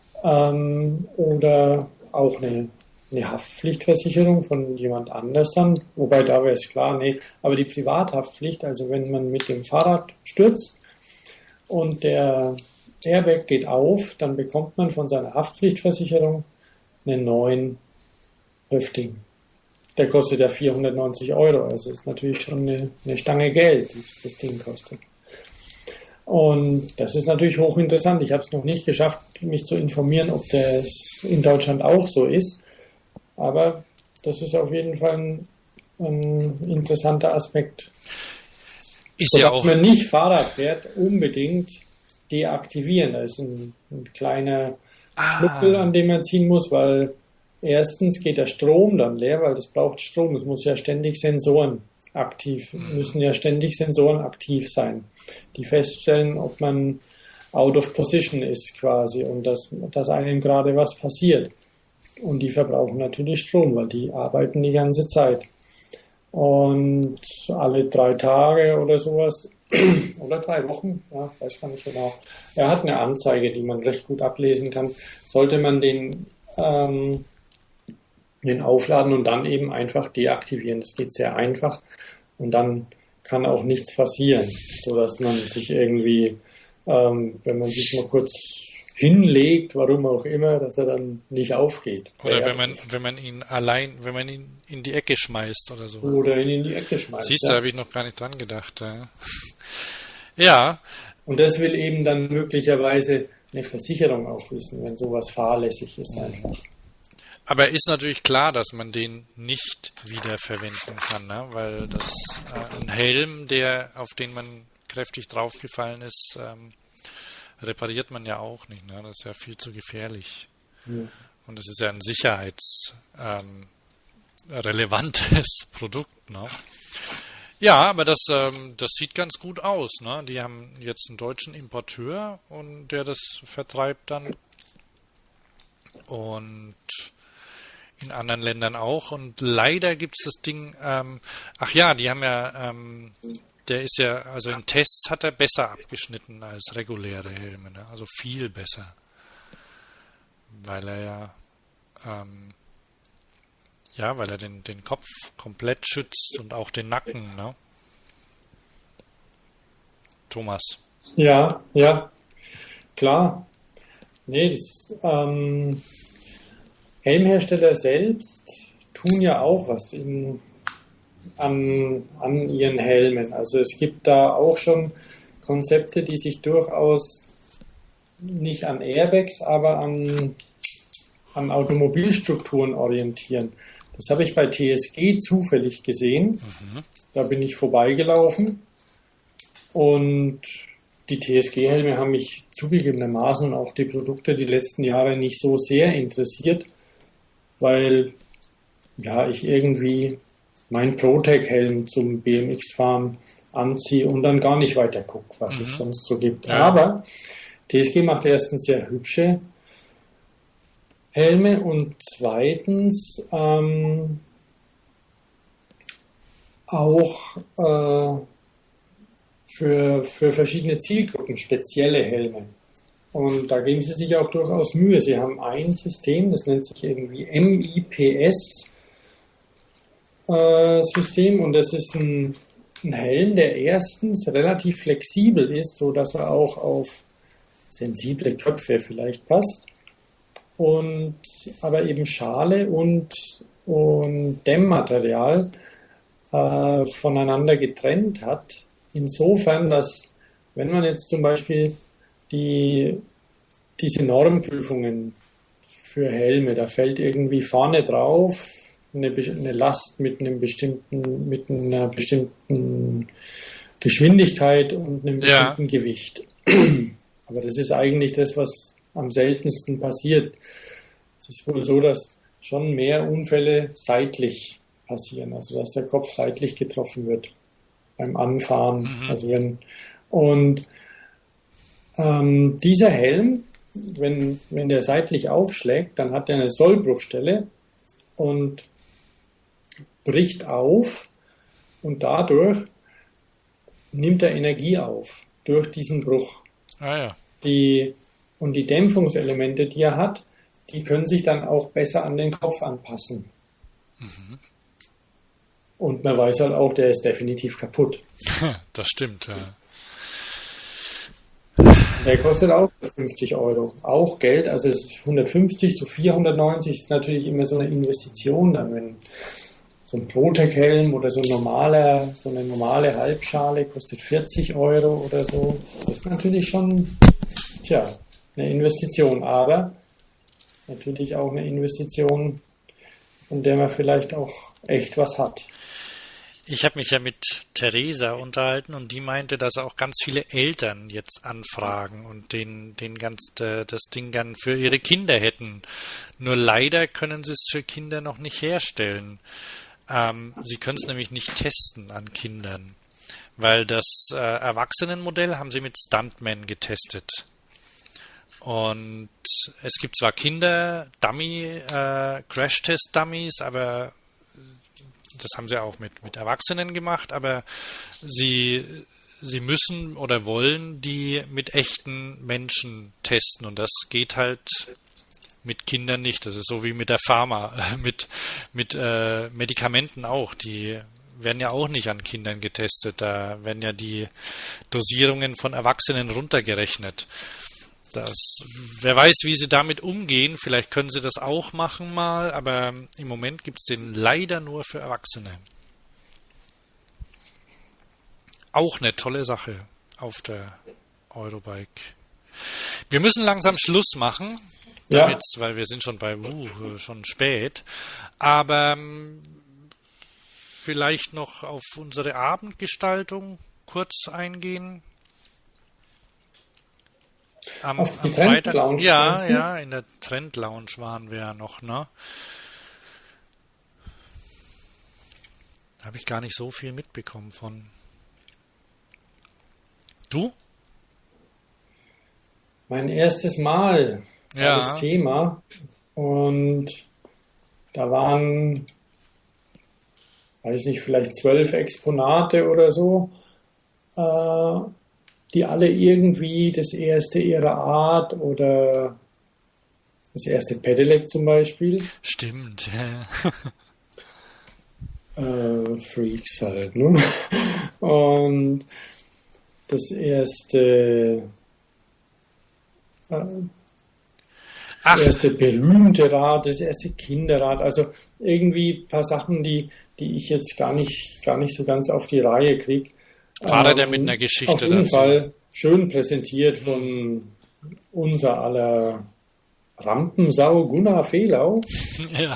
oder auch eine Haftpflichtversicherung von jemand anders dann, wobei da wäre es klar, nee, aber die Privathaftpflicht, also wenn man mit dem Fahrrad stürzt und der Airbag geht auf, dann bekommt man von seiner Haftpflichtversicherung einen neuen Häftling. Der kostet ja 490 €, also ist natürlich schon eine Stange Geld, die das Ding kostet. Und das ist natürlich hochinteressant. Ich habe es noch nicht geschafft, mich zu informieren, ob das in Deutschland auch so ist. Aber das ist auf jeden Fall ein interessanter Aspekt. Ist ja Sodass auch, man nicht Fahrrad fährt, unbedingt deaktivieren. Da ist ein kleiner Schnuppel, an dem man ziehen muss, weil erstens geht der Strom dann leer, weil das braucht Strom. Es muss ja ständig müssen ja ständig Sensoren aktiv sein, die feststellen, ob man out of position ist quasi und dass einem gerade was passiert. Und die verbrauchen natürlich Strom, weil die arbeiten die ganze Zeit. Und alle 3 Tage oder sowas, oder 3 Wochen, ja, weiß gar nicht genau. Er hat eine Anzeige, die man recht gut ablesen kann. Sollte man den aufladen und dann eben einfach deaktivieren. Das geht sehr einfach und dann kann auch nichts passieren, sodass man sich irgendwie, wenn man sich mal kurz hinlegt, warum auch immer, dass er dann nicht aufgeht. oder wenn man ihn in die Ecke schmeißt oder so. Oder ihn in die Ecke schmeißt. Siehst du, da habe ich noch gar nicht dran gedacht. Ja. Ja, Und das will eben dann möglicherweise eine Versicherung auch wissen, wenn sowas fahrlässig ist einfach. aber ist natürlich klar, dass man den nicht wieder verwenden kann, ne? Weil das ein Helm, auf den man kräftig draufgefallen ist, repariert man ja auch nicht. Ne? Das ist ja viel zu gefährlich. Ja. Und es ist ja ein sicherheitsrelevantes Produkt. Ne? Ja, aber das sieht ganz gut aus. Ne? Die haben jetzt einen deutschen Importeur und der das vertreibt dann. Und in anderen Ländern auch. Und leider gibt es das Ding, die haben ja, der ist ja, also in Tests hat er besser abgeschnitten als reguläre Helme. Ne? Also viel besser. Weil er weil er den Kopf komplett schützt und auch den Nacken, ne? Thomas. Ja, klar. Nee, das Helmhersteller selbst tun ja auch was an ihren Helmen. Also es gibt da auch schon Konzepte, die sich durchaus nicht an Airbags, aber an Automobilstrukturen orientieren. Das habe ich bei TSG zufällig gesehen. Da bin ich vorbeigelaufen und die TSG-Helme haben mich zugegebenermaßen und auch die Produkte die letzten Jahre nicht so sehr interessiert, weil ich irgendwie meinen ProTech-Helm zum BMX-Fahren anziehe und dann gar nicht weiter gucke, was es sonst so gibt. Ja. Aber TSG macht erstens sehr hübsche Helme und zweitens auch für verschiedene Zielgruppen spezielle Helme. Und da geben sie sich auch durchaus Mühe. Sie haben ein System, das nennt sich irgendwie MIPS-System und das ist ein Helm, der erstens relativ flexibel ist, sodass er auch auf sensible Köpfe vielleicht passt. Aber eben Schale und und Dämmmaterial voneinander getrennt hat. Insofern, dass wenn man jetzt zum Beispiel diese Normprüfungen für Helme, da fällt irgendwie vorne drauf eine Last mit einer bestimmten Geschwindigkeit und einem bestimmten Gewicht. Aber das ist eigentlich das, was am seltensten passiert. Es ist wohl so, dass schon mehr Unfälle seitlich passieren, also dass der Kopf seitlich getroffen wird beim Anfahren. Also dieser Helm, wenn der seitlich aufschlägt, dann hat er eine Sollbruchstelle und bricht auf und dadurch nimmt er Energie auf durch diesen Bruch. Die Dämpfungselemente, die er hat, die können sich dann auch besser an den Kopf anpassen. Und man weiß halt auch, der ist definitiv kaputt. Das stimmt, ja. Der kostet auch 50 Euro. Auch Geld, also 150 zu 490 ist natürlich immer so eine Investition, dann wenn so ein Protec-Helm oder so eine normale Halbschale kostet 40 Euro oder so. Das ist natürlich schon, eine Investition, aber natürlich auch eine Investition, von der man vielleicht auch echt was hat. Ich habe mich ja mit Theresa unterhalten und die meinte, dass auch ganz viele Eltern jetzt anfragen und das Ding dann für ihre Kinder hätten. Nur leider können sie es für Kinder noch nicht herstellen. Sie können es nämlich nicht testen an Kindern, weil das Erwachsenenmodell haben sie mit Stuntmen getestet. Und es gibt zwar Crash-Test-Dummies, aber das haben sie auch mit Erwachsenen gemacht, aber sie müssen oder wollen die mit echten Menschen testen und das geht halt mit Kindern nicht. Das ist so wie mit der Pharma, mit Medikamenten auch. Die werden ja auch nicht an Kindern getestet. Da werden ja die Dosierungen von Erwachsenen runtergerechnet. Wer weiß, wie sie damit umgehen. Vielleicht können sie das auch machen mal, aber im Moment gibt es den leider nur für Erwachsene. Auch eine tolle Sache auf der Eurobike. Wir müssen langsam Schluss machen, weil wir sind schon schon spät. Aber vielleicht noch auf unsere Abendgestaltung kurz eingehen. Am Freitag, in der Trend Lounge waren wir ja noch, ne? Da habe ich gar nicht so viel mitbekommen von. Du? Mein erstes Mal war das Thema und da waren, weiß nicht, vielleicht 12 Exponate oder so, die alle irgendwie das erste ihrer Art oder das erste Pedelec zum Beispiel. Stimmt, Freaks halt, ne? Und das erste berühmte Rad, das erste Kinderrad, also irgendwie ein paar Sachen, die ich jetzt gar nicht so ganz auf die Reihe kriege. Fahrer, der mit einer Geschichte auf jeden Fall schön präsentiert von unser aller Rampensau Gunnar Fehlau. Ja.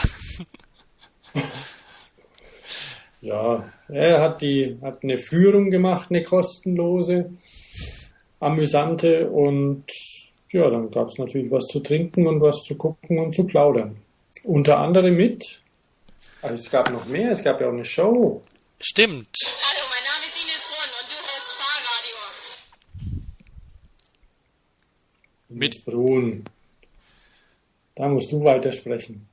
Ja, er hat eine Führung gemacht, eine kostenlose, amüsante und ja, dann gab es natürlich was zu trinken und was zu gucken und zu plaudern. Unter anderem also es gab noch mehr, es gab ja auch eine Show. Stimmt. Hallo, mein Name ist Ines Brunn und du hörst Fahrradio. Mit Brunn. Da musst du weitersprechen.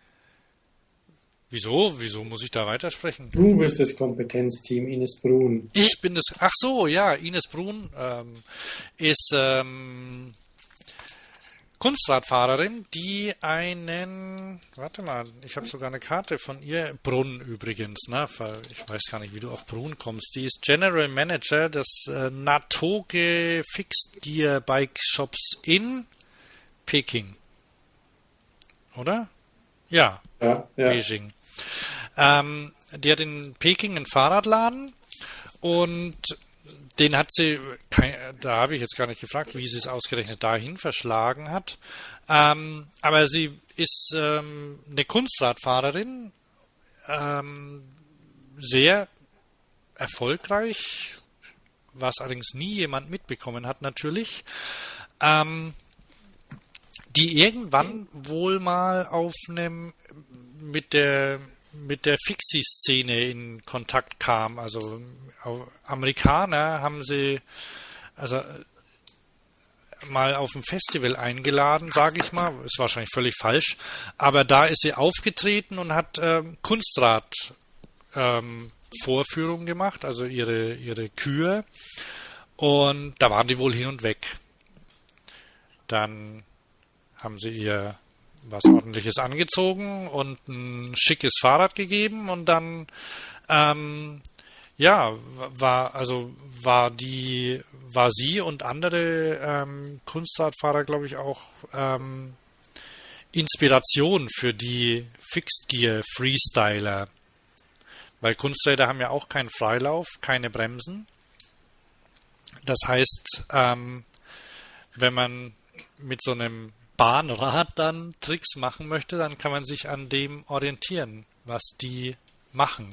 Wieso? Wieso muss ich da weitersprechen? Du bist das Kompetenzteam, Ines Brunn. Ich bin das. Ach so, ja, Ines Brunn ist Kunstradfahrerin, die warte mal, ich habe sogar eine Karte von ihr, Brunn übrigens, ne? Ich weiß gar nicht, wie du auf Brunn kommst. Die ist General Manager des Natoge Fixed Gear Bike Shops in Peking. Oder? Ja, Ja, ja. Beijing. Die hat in Peking einen Fahrradladen und den hat sie, da habe ich jetzt gar nicht gefragt, wie sie es ausgerechnet dahin verschlagen hat. Aber sie ist eine Kunstradfahrerin, sehr erfolgreich, was allerdings nie jemand mitbekommen hat natürlich, die irgendwann wohl mal auf einem mit der Fixie-Szene in Kontakt kam. Also Amerikaner haben sie also mal auf ein Festival eingeladen, sage ich mal. Ist wahrscheinlich völlig falsch. Aber da ist sie aufgetreten und hat Kunstrad Vorführungen gemacht, also ihre Kür. Und da waren die wohl hin und weg. Dann haben sie ihr was Ordentliches angezogen und ein schickes Fahrrad gegeben und dann war sie und andere Kunstradfahrer, glaube ich, auch Inspiration für die Fixed Gear Freestyler. Weil Kunsträder haben ja auch keinen Freilauf, keine Bremsen. Das heißt, wenn man mit so einem Bahnrad dann Tricks machen möchte, dann kann man sich an dem orientieren, was die machen.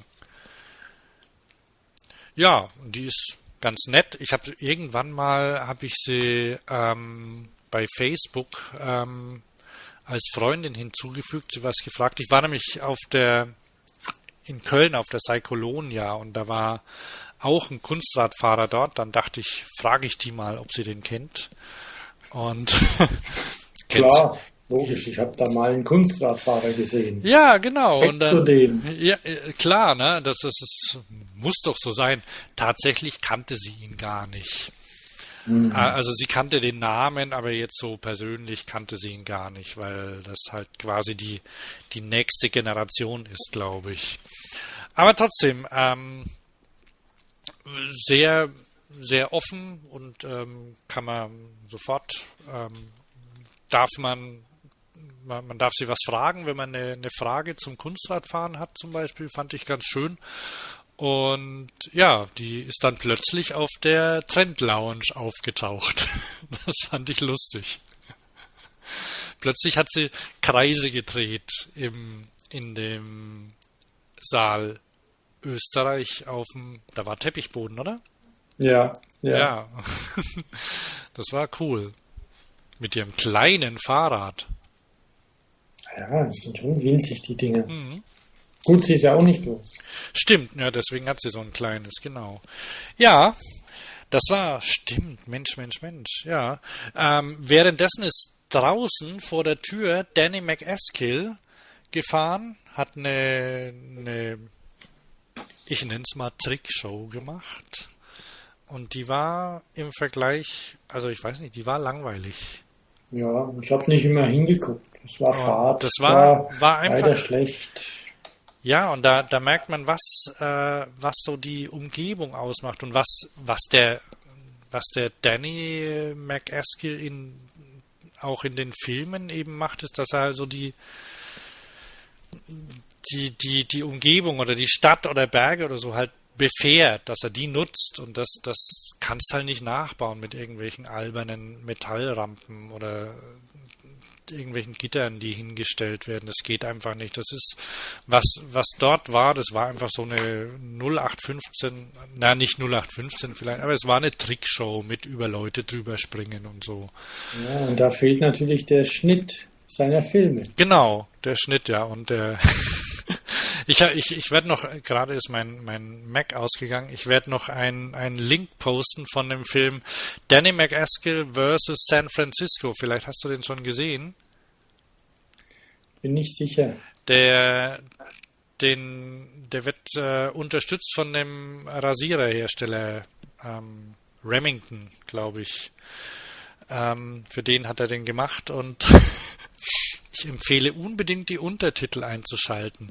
Ja, die ist ganz nett. Irgendwann habe ich sie bei Facebook als Freundin hinzugefügt, sie was gefragt. Ich war nämlich in Köln auf der Cyclonia und da war auch ein Kunstradfahrer dort. Dann dachte ich, frage ich die mal, ob sie den kennt. Und klar, logisch. Ich habe da mal einen Kunstradfahrer gesehen. Ja, genau. Kennst du den? Ja, klar, ne? Muss doch so sein. Tatsächlich kannte sie ihn gar nicht. Mhm. Also sie kannte den Namen, aber jetzt so persönlich kannte sie ihn gar nicht, weil das halt quasi die nächste Generation ist, glaube ich. Aber trotzdem, sehr, sehr offen und kann man sofort, man darf sie was fragen, wenn man eine Frage zum Kunstradfahren hat zum Beispiel, fand ich ganz schön. Und ja, die ist dann plötzlich auf der Trend Lounge aufgetaucht. Das fand ich lustig. Plötzlich hat sie Kreise gedreht in dem Saal Österreich da war Teppichboden, oder? Ja. Ja. Das war cool. Mit ihrem kleinen Fahrrad. Ja, das sind schon winzig, die Dinge. Mhm. Gut, sie ist ja auch nicht groß. Stimmt, ja, deswegen hat sie so ein kleines, genau. Ja, stimmt, Mensch, ja. Währenddessen ist draußen vor der Tür Danny McEskill gefahren, hat eine ich nenne es mal Trickshow gemacht. Und die war im Vergleich, also ich weiß nicht, die war langweilig. Ja, ich habe nicht immer hingeguckt. Das war Fahrt. Das war einfach leider schlecht. Ja, und da merkt man, was so die Umgebung ausmacht und was der Danny McEskill auch in den Filmen eben macht, ist, dass er also die Umgebung oder die Stadt oder Berge oder so halt befährt, dass er die nutzt, und das kannst halt nicht nachbauen mit irgendwelchen albernen Metallrampen oder irgendwelchen Gittern, die hingestellt werden. Das geht einfach nicht. Das ist, was dort war, das war einfach so eine 0815, nicht 0815 vielleicht, aber es war eine Trickshow mit über Leute drüber springen und so. Ja, und da fehlt natürlich der Schnitt seiner Filme. Genau, der Schnitt, ja, und der ich werde noch, gerade ist mein Mac ausgegangen, ich werde noch einen Link posten von dem Film Danny McEskill vs. San Francisco. Vielleicht hast du den schon gesehen. Bin nicht sicher. Der wird unterstützt von dem Rasiererhersteller Remington, glaube ich. Für den hat er den gemacht, und ich empfehle unbedingt, die Untertitel einzuschalten.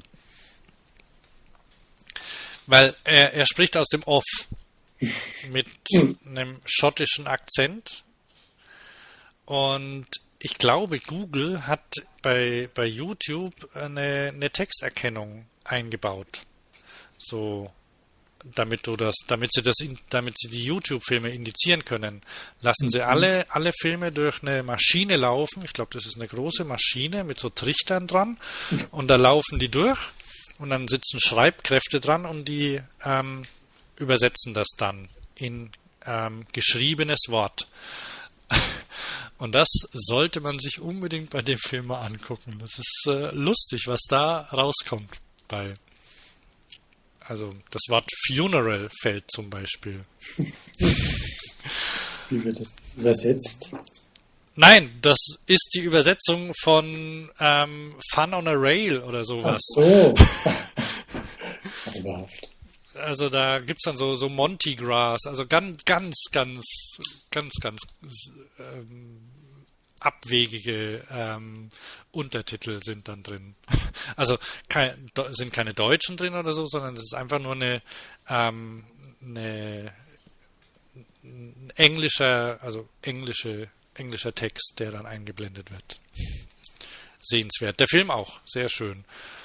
Weil er spricht aus dem Off mit einem schottischen Akzent, und ich glaube, Google hat bei YouTube eine Texterkennung eingebaut. So, damit sie die YouTube-Filme indizieren können, lassen sie alle Filme durch eine Maschine laufen. Ich glaube, das ist eine große Maschine mit so Trichtern dran. Und da laufen die durch und dann sitzen Schreibkräfte dran und die übersetzen das dann in geschriebenes Wort. Und das sollte man sich unbedingt bei dem Film mal angucken. Das ist lustig, was da rauskommt bei. Also das Wort Funeral fällt zum Beispiel. Wie wird das übersetzt? Nein, das ist die Übersetzung von Fun on a Rail oder sowas. Ach so. Zauberhaft. Also da gibt es dann so Monty Grass, also ganz abwegige Untertitel sind dann drin. Also sind keine Deutschen drin oder so, sondern es ist einfach nur englischer Text, der dann eingeblendet wird. Sehenswert. Der Film auch, sehr schön.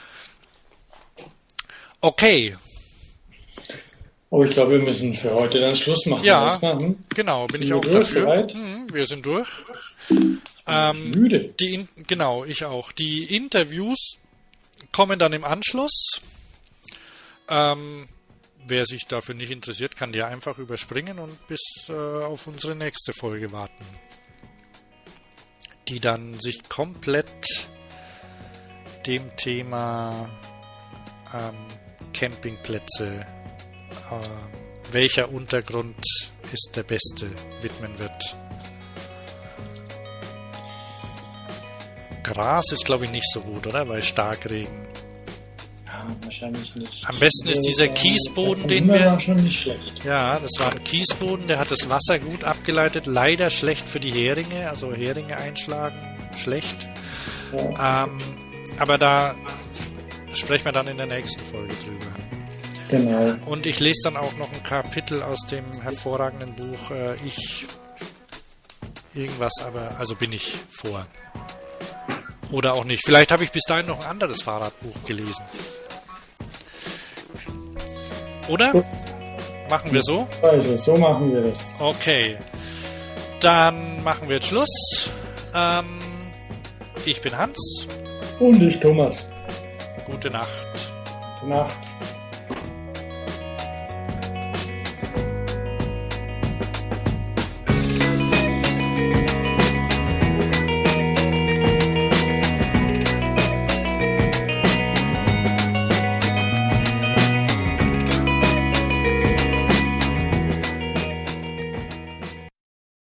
Okay. Oh, ich glaube, wir müssen für heute dann Schluss machen. Ja, genau, bin ich auch dafür. Wir sind durch. Müde. Genau, ich auch. Die Interviews kommen dann im Anschluss. Wer sich dafür nicht interessiert, kann die einfach überspringen und bis auf unsere nächste Folge warten. Die dann sich komplett dem Thema Campingplätze, welcher Untergrund ist der beste, widmen wird. Gras ist, glaube ich, nicht so gut, oder? Bei Starkregen. Ja, wahrscheinlich nicht. Am besten ist dieser Kiesboden, den wir... war schon nicht schlecht. Ja, das war ein Kiesboden, der hat das Wasser gut abgeleitet. Leider schlecht für die Heringe, also Heringe einschlagen, schlecht. Ja. Aber da sprechen wir dann in der nächsten Folge drüber. Genau. Und ich lese dann auch noch ein Kapitel aus dem hervorragenden Buch bin ich vor. Oder auch nicht. Vielleicht habe ich bis dahin noch ein anderes Fahrradbuch gelesen. Oder? Machen wir so? Also, so machen wir das. Okay. Dann machen wir jetzt Schluss. Ich bin Hans. Und ich, Thomas. Gute Nacht. Gute Nacht.